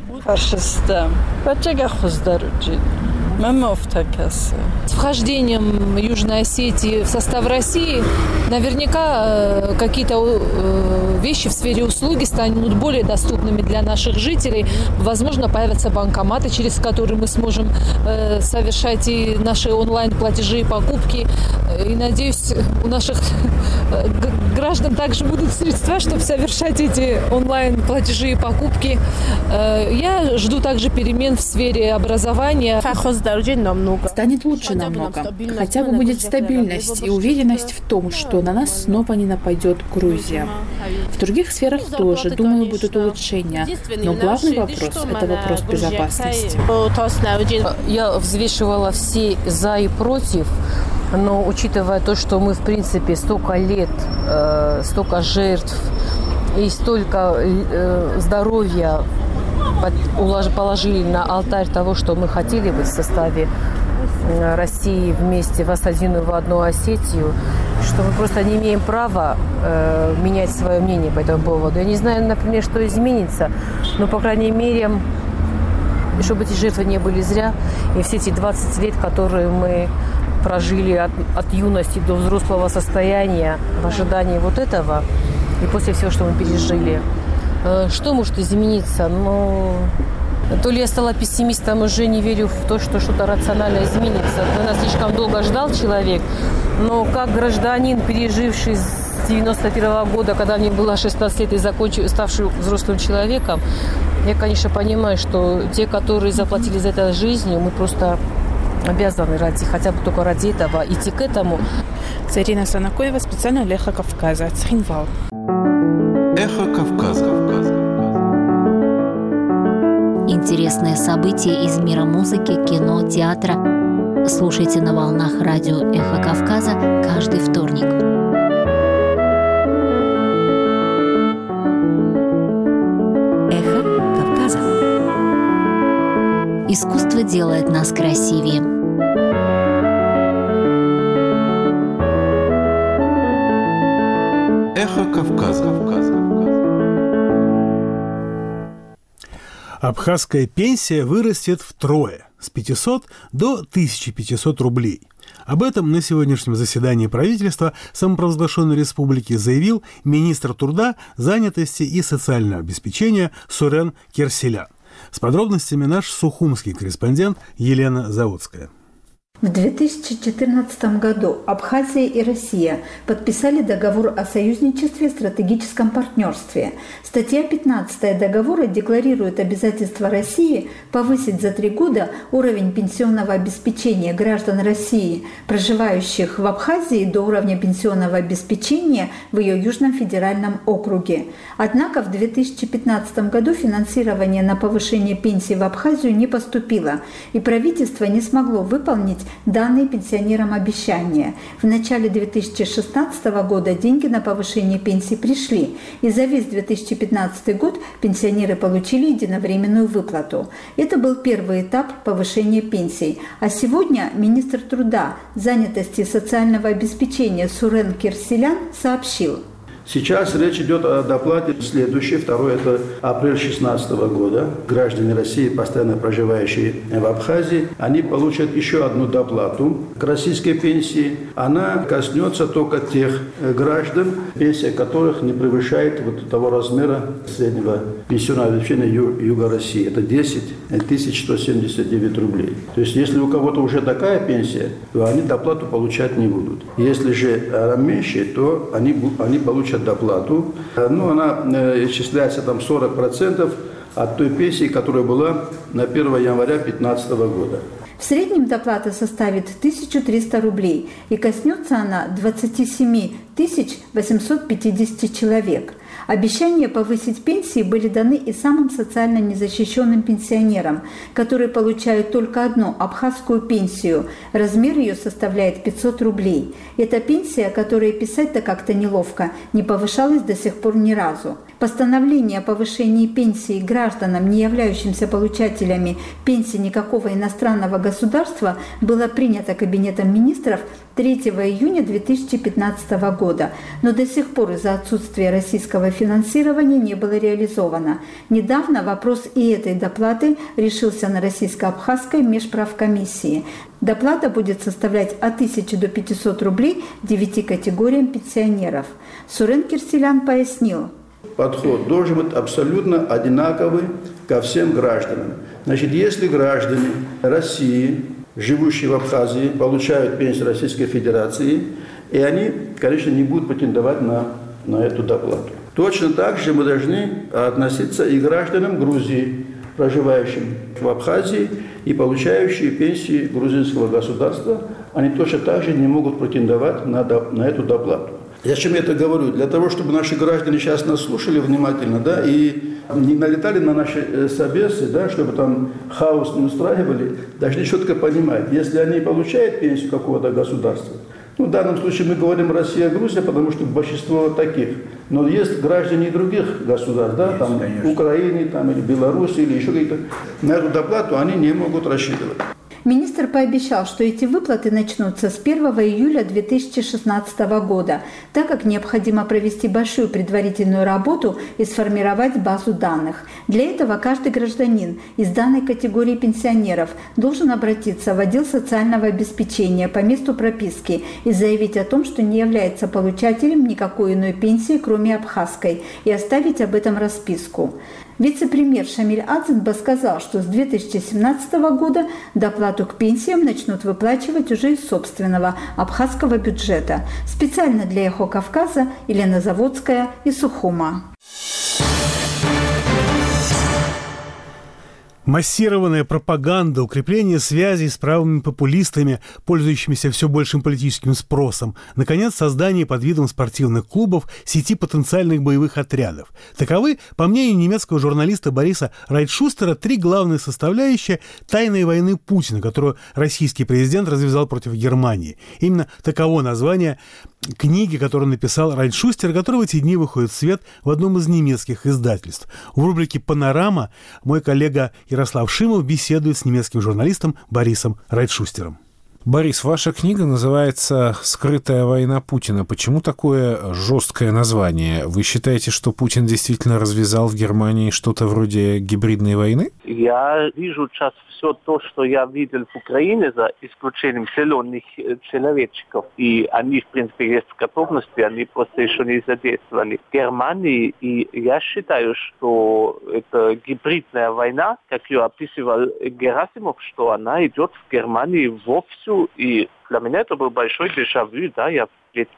С вхождением Южной Осетии в состав России наверняка какие-то вещи в сфере услуги станут более доступными для наших жителей. Возможно, появятся банкоматы, через которые мы сможем совершать и наши онлайн-платежи и покупки. И, надеюсь, у наших граждан также будут средства, чтобы совершать эти онлайн-платежи и покупки. Я жду также перемен в сфере образования. Станет лучше, намного. Хотя бы будет стабильность и уверенность в том, что на нас снова не нападет Грузия. В других сферах тоже, думаю, будут улучшения. Но главный вопрос – это вопрос безопасности. Я взвешивала все «за» и «против», но учитывая то, что мы, в принципе, столько лет, столько жертв и столько здоровья положили на алтарь того, что мы хотели быть в составе России вместе воссоединенную в одну Осетию, что мы просто не имеем права менять свое мнение по этому поводу. Я не знаю, например, что изменится, но, по крайней мере, чтобы эти жертвы не были зря, и все эти 20 лет, которые мы прожили от юности до взрослого состояния в ожидании вот этого, и после всего, что мы пережили, что может измениться? Ну, то ли я стала пессимистом, уже не верю в то, что что-то рационально изменится. Наверное, слишком долго ждал человек, но как гражданин, переживший с 91 года, когда мне было 16 лет и ставший взрослым человеком, я, конечно, понимаю, что те, которые заплатили за это жизнью, мы просто обязаны хотя бы только ради этого идти к этому. Зарина Санакоева, специально для «Эхо Кавказа», Цхинвал. «Эхо Кавказа». Интересные события из мира музыки, кино, театра. Слушайте на волнах радио «Эхо Кавказа» каждый вторник. «Эхо Кавказа». Искусство делает нас красивее. «Эхо Кавказа». Абхазская пенсия вырастет втрое – с 500 до 1500 рублей. Об этом на сегодняшнем заседании правительства самопровозглашенной республики заявил министр труда, занятости и социального обеспечения Сурен Кирселян. С подробностями наш сухумский корреспондент Елена Заводская. В 2014 году Абхазия и Россия подписали договор о союзничестве и стратегическом партнерстве. Статья 15 договора декларирует обязательство России повысить за 3 года уровень пенсионного обеспечения граждан России, проживающих в Абхазии, до уровня пенсионного обеспечения в ее Южном федеральном округе. Однако в 2015 году финансирование на повышение пенсий в Абхазию не поступило, и правительство не смогло выполнить данные пенсионерам обещания. В начале 2016 года деньги на повышение пенсий пришли, и за весь 2015 год пенсионеры получили единовременную выплату. Это был первый этап повышения пенсий. А сегодня министр труда, занятости и социального обеспечения Сурен Кирселян сообщил: сейчас речь идет о доплате следующей, второй – это апрель 2016 года. Граждане России, постоянно проживающие в Абхазии, они получат еще одну доплату к российской пенсии. Она коснется только тех граждан, пенсия которых не превышает вот того размера среднего пенсионного обеспечения Юга России. Это 10 179 рублей. То есть, если у кого-то уже такая пенсия, то они доплату получать не будут. Если же меньше, то они получат доплату. Ну, она исчисляется там 40% от той пенсии, которая была на 1 января 2015 года. В среднем доплата составит 1300 рублей, и коснется она 27 850 человек. Обещания повысить пенсии были даны и самым социально незащищенным пенсионерам, которые получают только одну абхазскую пенсию. Размер ее составляет 500 рублей. Эта пенсия, которую писать-то как-то неловко, не повышалась до сих пор ни разу. Постановление о повышении пенсии гражданам, не являющимся получателями пенсии никакого иностранного государства, было принято Кабинетом министров 3 июня 2015 года, но до сих пор из-за отсутствия российского финансирования не было реализовано. Недавно вопрос и этой доплаты решился на российско-абхазской межправкомиссии. Доплата будет составлять от 1000 до 500 рублей 9 категориям пенсионеров. Сурен Кирселян пояснил: подход должен быть абсолютно одинаковый ко всем гражданам. Значит, если граждане России, живущие в Абхазии, получают пенсию Российской Федерации, и они, конечно, не будут претендовать на эту доплату. Точно так же мы должны относиться и к гражданам Грузии, проживающим в Абхазии и получающие пенсии грузинского государства, они точно так же не могут претендовать на эту доплату. Зачем я это говорю? Для того, чтобы наши граждане сейчас нас слушали внимательно, да, и не налетали на наши собесы, да, чтобы там хаос не устраивали, должны четко понимать, если они получают пенсию какого-то государства, ну, в данном случае мы говорим Россия, Грузия, потому что большинство таких, но есть граждане других государств, да, есть, там, Украины, там, или Беларуси, или еще какие-то, на эту доплату они не могут рассчитывать. Министр пообещал, что эти выплаты начнутся с 1 июля 2016 года, так как необходимо провести большую предварительную работу и сформировать базу данных. Для этого каждый гражданин из данной категории пенсионеров должен обратиться в отдел социального обеспечения по месту прописки и заявить о том, что не является получателем никакой иной пенсии, кроме абхазской, и оставить об этом расписку. Вице-премьер Шамиль Адзинба сказал, что с 2017 года доплату к пенсиям начнут выплачивать уже из собственного абхазского бюджета. Специально для «Эхо Кавказа» Елена Заводская из Сухума. Массированная пропаганда, укрепление связей с правыми популистами, пользующимися все большим политическим спросом, наконец, создание под видом спортивных клубов сети потенциальных боевых отрядов. Таковы, по мнению немецкого журналиста Бориса Райтшустера, три главные составляющие тайной войны Путина, которую российский президент развязал против Германии. Именно таково название книги, которую написал Райтшустер, которая в эти дни выходит в свет в одном из немецких издательств. В рубрике «Панорама» мой коллега Ярослав Шимов беседует с немецким журналистом Борисом Райтшустером. Борис, ваша книга называется «Скрытая война Путина». Почему такое жесткое название? Вы считаете, что Путин действительно развязал в Германии что-то вроде гибридной войны? Я вижу сейчас все то, что я видел в Украине, за исключением зеленых человечков. И они, в принципе, есть в готовности, они просто еще не задействованы в Германии. И я считаю, что это гибридная война, как ее описывал Герасимов, что она идет в Германии вовсю. И для меня это был большой дежавю, да, я в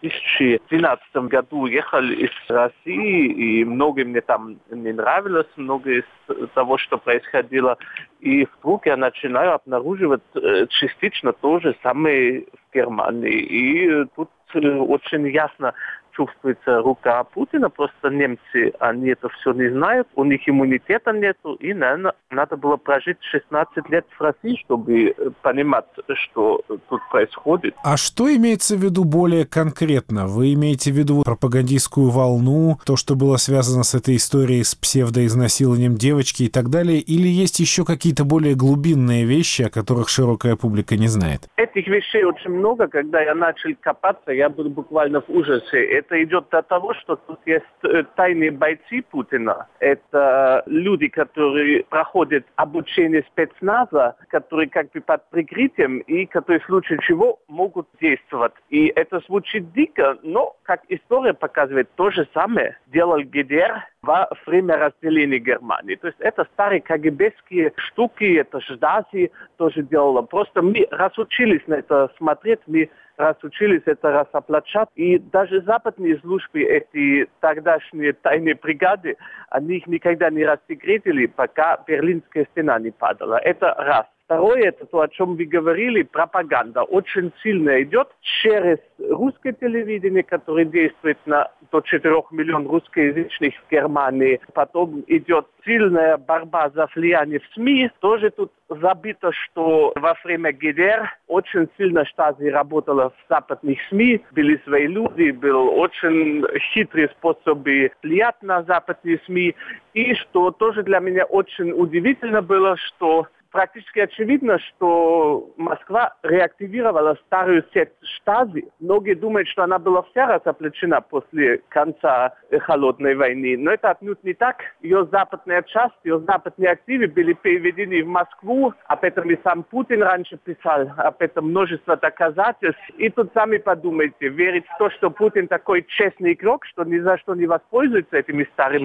2012 году уехал из России, и многое мне там не нравилось, многое из того, что происходило. И вдруг я начинаю обнаруживать частично то же самое в Германии. И тут очень ясно чувствуется рука Путина, просто немцы, они это все не знают, у них иммунитета нету, и, наверное, надо было прожить 16 лет в России, чтобы понимать, что тут происходит. А что имеется в виду более конкретно? Вы имеете в виду пропагандистскую волну, то, что было связано с этой историей с псевдоизнасилованием девочки и так далее, или есть еще какие-то более глубинные вещи, о которых широкая публика не знает? Этих вещей очень много. Когда я начал копаться, я был буквально в ужасе. Это идет до того, что тут есть тайные бойцы Путина. Это люди, которые проходят обучение спецназа, которые как бы под прикрытием и которые в случае чего могут действовать. И это звучит дико, но, как история показывает, то же самое делал ГДР во время разделения Германии. То есть это старые КГБские штуки, это Штази тоже делало. Просто мы разучились на это смотреть, мы разучились это разоблачать. И даже западные службы, эти тогдашние тайные бригады, они их никогда не рассекретили, пока Берлинская стена не падала. Это раз. Второе, это то, о чем вы говорили, пропаганда очень сильно идет через русское телевидение, которое действует на до 4 миллионов русскоязычных в Германии. Потом идет сильная борьба за влияние в СМИ. Тоже тут забито, что во время ГДР очень сильно Штази работала в западных СМИ. Были свои люди, был очень хитрый способ влиять на западные СМИ. И что тоже для меня очень удивительно было, что практически очевидно, что Москва реактивировала старую сеть Штази. Многие думают, что она была вся разоблачена после конца Холодной войны. Но это отнюдь не так. Ее западная часть, ее западные активы были переведены в Москву. Об этом и сам Путин раньше писал. Об этом множество доказательств. И тут сами подумайте, верить в то, что Путин такой честный игрок, что ни за что не воспользуется этими старыми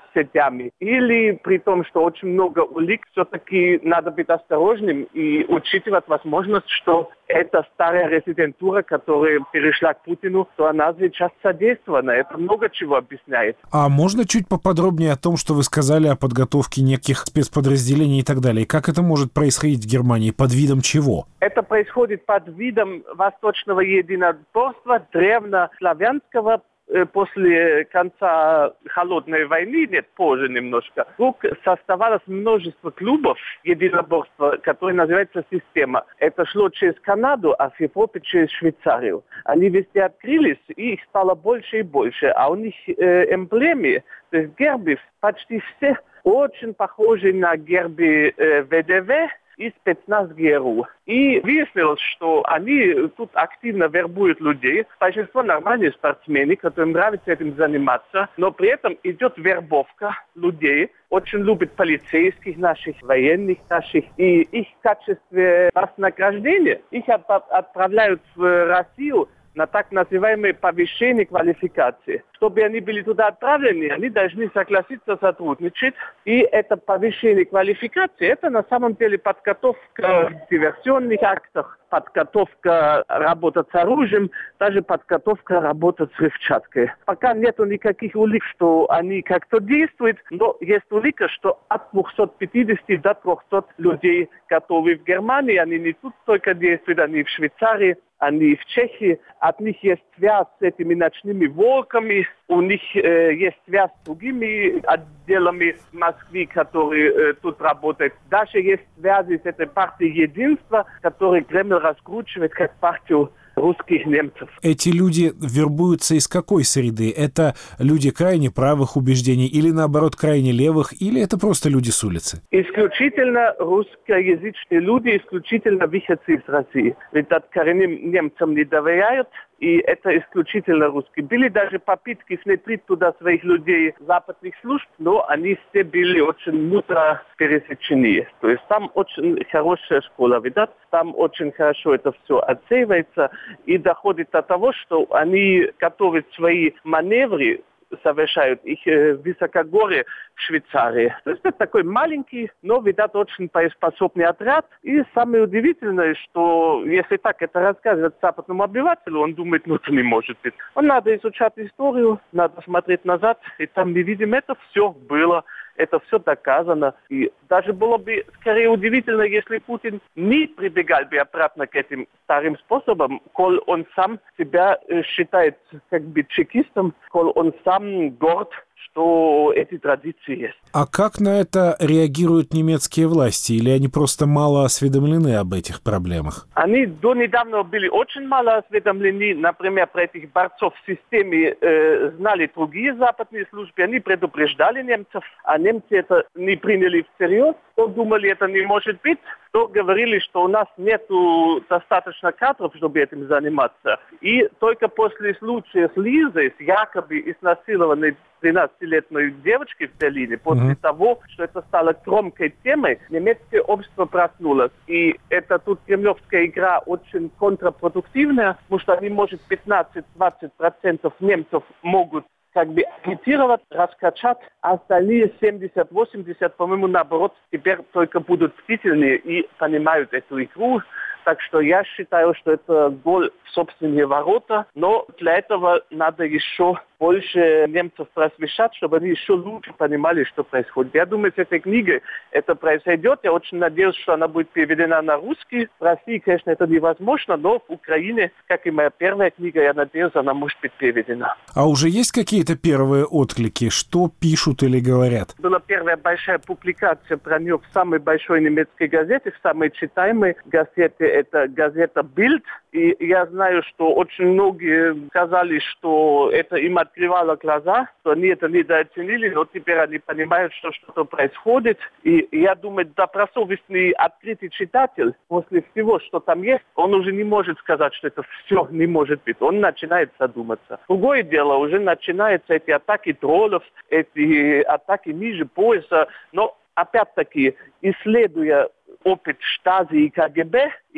сетями, или при том, что очень много улик, все-таки надо быть осторожным и учитывать возможность, что эта старая резидентура, которая перешла к Путину, то она сейчас задействована. Это много чего объясняет. А можно чуть поподробнее о том, что вы сказали о подготовке неких спецподразделений и так далее? Как это может происходить в Германии? Под видом чего? Это происходит под видом восточного единоборства, древнославянского. После конца холодной войны, нет, позже немножко, вдруг создавалось множество клубов единоборства, которые называются «Система». Это шло через Канаду, а в Европе через Швейцарию. Они везде открылись, и их стало больше и больше. А у них эмблемы, то есть гербы, почти все очень похожи на гербы ВДВ и спецназ ГРУ. И выяснилось, что они тут активно вербуют людей. Большинство нормальные спортсмены, которым нравится этим заниматься, но при этом идет вербовка людей. Очень любят полицейских наших, военных наших. И их в качестве вознаграждения их отправляют в Россию на так называемые повышение квалификации. Чтобы они были туда отправлены, они должны согласиться сотрудничать. И это повышение квалификации, это на самом деле подготовка в диверсионных актах, подготовка работать с оружием, даже подготовка работать с взрывчаткой. Пока нету никаких улик, что они как-то действуют, но есть улика, что от 250 до 300 людей готовы в Германии. Они не тут только действуют, они в Швейцарии, они в Чехии. От них есть связь с этими ночными волками, у них есть связь с другими отделами Москвы, которые тут работают. Даже есть связи с этой партией единства, которую Кремль раскручивает как партию русских немцев. Эти люди вербуются из какой среды? Это люди крайне правых убеждений или, наоборот, крайне левых, или это просто люди с улицы? Исключительно русскоязычные люди, исключительно выходцы из России. Ведь от коренным немцам не доверяют, и это исключительно русские. Были даже попытки внедрить туда своих людей западных служб, но они все были очень мудро пересечены. То есть там очень хорошая школа, видать, там очень хорошо это все отсеивается, и доходит до того, что они готовят свои маневры, совершают их в высокогорье в Швейцарии. То есть это такой маленький, но, видать, очень боеспособный отряд. И самое удивительное, что если так это рассказывать западному обывателю, он думает, ну это не может быть. Он надо изучать историю, надо смотреть назад, и там мы видим, это все было. Это все доказано. И даже было бы скорее удивительно, если Путин не прибегал бы обратно к этим старым способам, коль он сам себя считает как бы чекистом, коль он сам горд, что эти традиции есть. А как на это реагируют немецкие власти? Или они просто мало осведомлены об этих проблемах? Они до недавно были очень мало осведомлены. Например, про этих борцов в системе знали другие западные службы. Они предупреждали немцев, а немцы это не приняли всерьез. То думали, это не может быть, то говорили, что у нас нету достаточно кадров, чтобы этим заниматься. И только после случая с Лизой, с якобы изнасилованной 13-летней девочкой в Берлине, после того, что это стало громкой темой, немецкое общество проснулось. И это тут кремлевская игра очень контрпродуктивная, потому что они, может, 15-20% немцев могут как бы агитировать, раскачать, а остальные 70-80, по-моему, наоборот, теперь только будут бдительнее и понимают эту игру. Так что я считаю, что это гол в собственные ворота, но для этого надо еще больше немцев просвещать, чтобы они еще лучше понимали, что происходит. Я думаю, с этой книгой это произойдет. Я очень надеюсь, что она будет переведена на русский. В России, конечно, это невозможно, но в Украине, как и моя первая книга, я надеюсь, она может быть переведена. А уже есть какие-то первые отклики? Что пишут или говорят? Была первая большая публикация про нее в самой большой немецкой газете, в самой читаемой газете, это газета «Bild». И я знаю, что очень многие сказали, что это им открывало глаза, что они это недооценили, но теперь они понимают, что что-то происходит. И я думаю, добросовестный, открытый читатель, после всего, что там есть, он уже не может сказать, что это все не может быть. Он начинает задуматься. Другое дело, уже начинаются эти атаки троллов, эти атаки ниже пояса, но опять-таки, исследуя опыт Штази и КГБ,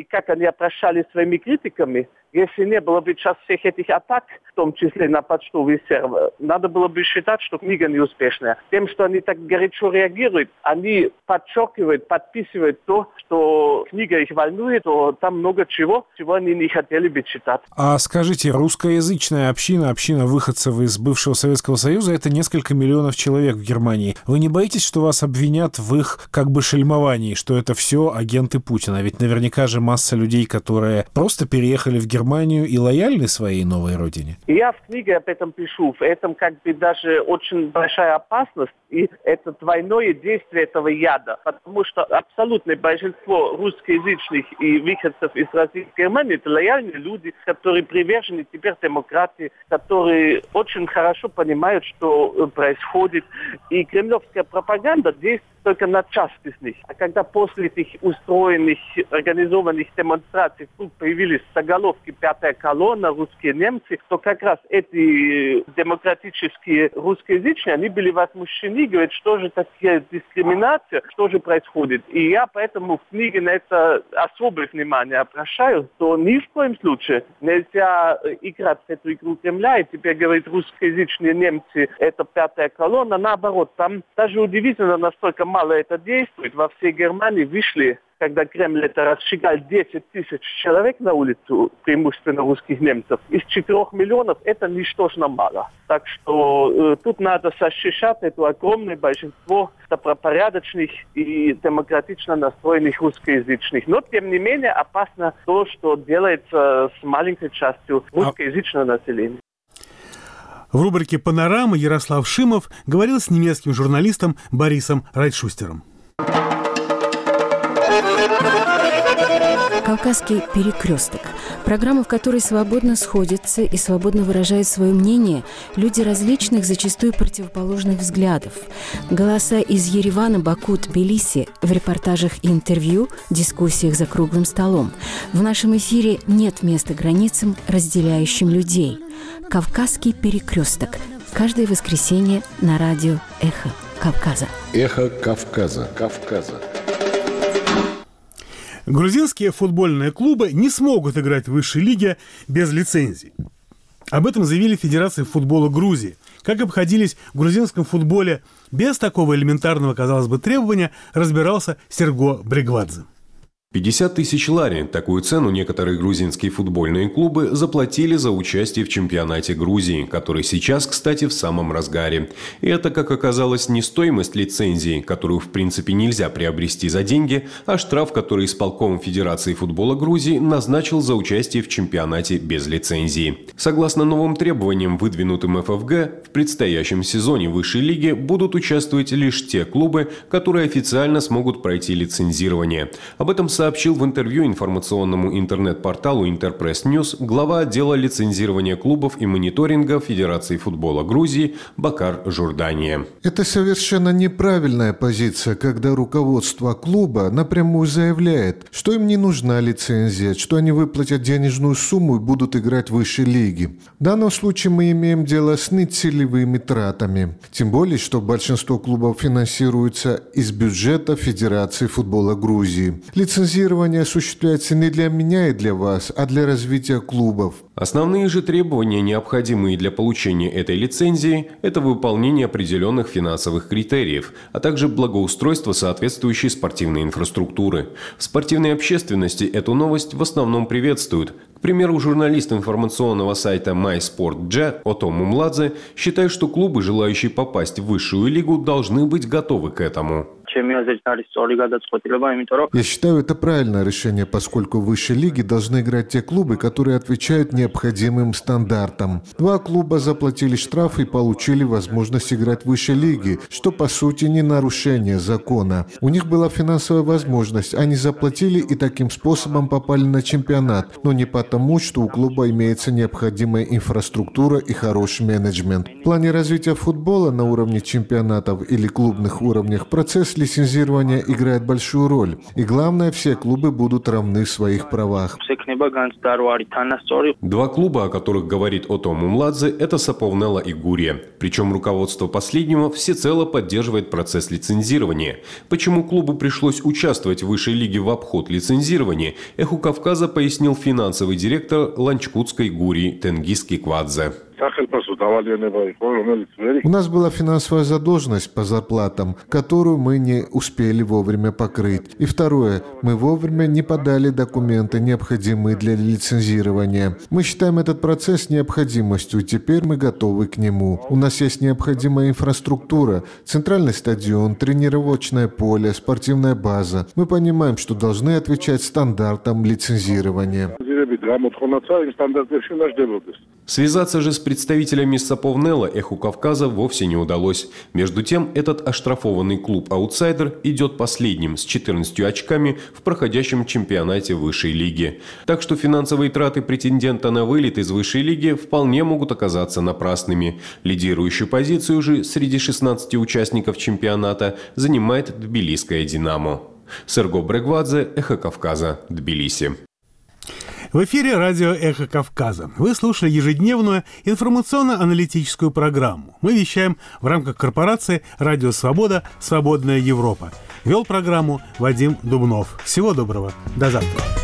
и как они обращались своими критиками, если не было бы сейчас всех этих атак, в том числе на почтовый сервер, надо было бы считать, что книга неуспешная. Тем, что они так горячо реагируют, они подчеркивают, подписывают то, что книга их волнует, то там много чего они не хотели бы читать. А скажите, русскоязычная община выходцев из бывшего Советского Союза, это несколько миллионов человек в Германии. Вы не боитесь, что вас обвинят в их как бы шельмовании, что это все агенты Путина? Ведь наверняка же масса людей, которые просто переехали в Германию и лояльны своей новой родине. Я в книге об этом пишу. В этом как бы даже очень большая опасность, и это двойное действие этого яда. Потому что абсолютное большинство русскоязычных и выходцев из России в Германии это лояльные люди, которые привержены теперь демократии, которые очень хорошо понимают, что происходит. И кремлевская пропаганда действует только на часть из них. А когда после этих устроенных, организованных демонстраций вдруг появились заголовки «Пятая колонна», «Русские немцы», то как раз эти демократические русскоязычные, они были возмущены, говорят, что же такая дискриминация, что же происходит. И я поэтому в книге на это особое внимание обращаю, что ни в коем случае нельзя играть в эту игру Кремля и теперь говорить, русскоязычные немцы – это пятая колонна. Наоборот, там даже удивительно, настолько мало это действует. Во всей Германии вышли, когда Кремль это расширял, 10 тысяч человек на улицу, преимущественно русских немцев. Из 4 миллионов это ничтожно мало. Так что тут надо защищать это огромное большинство добропорядочных и демократично настроенных русскоязычных. Но, тем не менее, опасно то, что делается с маленькой частью русскоязычного населения. В рубрике «Панорама» Ярослав Шимов говорил с немецким журналистом Борисом Райтшустером. «Кавказский перекресток» – программа, в которой свободно сходятся и свободно выражают свое мнение люди различных, зачастую противоположных взглядов. Голоса из Еревана, Баку, Тбилиси в репортажах и интервью, дискуссиях за круглым столом. В нашем эфире нет места границам, разделяющим людей. «Кавказский перекресток» – каждое воскресенье на радио «Эхо Кавказа». «Эхо Кавказа». Грузинские футбольные клубы не смогут играть в высшей лиге без лицензий. Об этом заявили в Федерации футбола Грузии. Как обходились в грузинском футболе без такого элементарного, казалось бы, требования, разбирался Серго Бригвадзе. 50 тысяч лари – такую цену некоторые грузинские футбольные клубы заплатили за участие в чемпионате Грузии, который сейчас, кстати, в самом разгаре. И это, как оказалось, не стоимость лицензии, которую, в принципе, нельзя приобрести за деньги, а штраф, который исполком Федерации футбола Грузии назначил за участие в чемпионате без лицензии. Согласно новым требованиям, выдвинутым ФФГ, в предстоящем сезоне высшей лиги будут участвовать лишь те клубы, которые официально смогут пройти лицензирование. Об этом сообщил в интервью информационному интернет-порталу Интерпресс Ньюс глава отдела лицензирования клубов и мониторинга Федерации футбола Грузии Бакар Журдания. Это совершенно неправильная позиция, когда руководство клуба напрямую заявляет, что им не нужна лицензия, что они выплатят денежную сумму и будут играть в высшей лиге. В данном случае мы имеем дело с нецелевыми тратами. Тем более, что большинство клубов финансируется из бюджета Федерации футбола Грузии. Лицензирование осуществляется не для меня и для вас, а для развития клубов. Основные же требования, необходимые для получения этой лицензии, это выполнение определенных финансовых критериев, а также благоустройство соответствующей спортивной инфраструктуры. В спортивной общественности эту новость в основном приветствуют. К примеру, журналист информационного сайта MySport.J Ото Мумладзе считает, что клубы, желающие попасть в высшую лигу, должны быть готовы к этому. Я считаю, это правильное решение, поскольку в высшей лиге должны играть те клубы, которые отвечают необходимым стандартам. 2 клуба заплатили штраф и получили возможность играть в высшей лиге, что по сути не нарушение закона. У них была финансовая возможность, они заплатили и таким способом попали на чемпионат, но не потому, что у клуба имеется необходимая инфраструктура и хороший менеджмент. В плане развития футбола на уровне чемпионатов или клубных уровнях процесс лицензирование играет большую роль. И главное, все клубы будут равны в своих правах. Два клуба, о которых говорит Ото Мумладзе, это Саповнела и Гурия. Причем руководство последнего всецело поддерживает процесс лицензирования. Почему клубу пришлось участвовать в высшей лиге в обход лицензирования, «Эху Кавказа» пояснил финансовый директор Ланчкутской Гурии Тенгиз Киквадзе. У нас была финансовая задолженность по зарплатам, которую мы не успели вовремя покрыть. И второе, мы вовремя не подали документы, необходимые для лицензирования. Мы считаем этот процесс необходимостью, и теперь мы готовы к нему. У нас есть необходимая инфраструктура, центральный стадион, тренировочное поле, спортивная база. Мы понимаем, что должны отвечать стандартам лицензирования. Связаться же с представителями Саповнела «Эху Кавказа» вовсе не удалось. Между тем, этот оштрафованный клуб «Аутсайдер» идет последним с 14 очками в проходящем чемпионате высшей лиги. Так что финансовые траты претендента на вылет из высшей лиги вполне могут оказаться напрасными. Лидирующую позицию же среди 16 участников чемпионата занимает тбилисская «Динамо». Серго Брегвадзе, «Эхо Кавказа», Тбилиси. В эфире радио «Эхо Кавказа». Вы слушали ежедневную информационно-аналитическую программу. Мы вещаем в рамках корпорации «Радио Свобода. Свободная Европа». Вел программу Вадим Дубнов. Всего доброго. До завтра.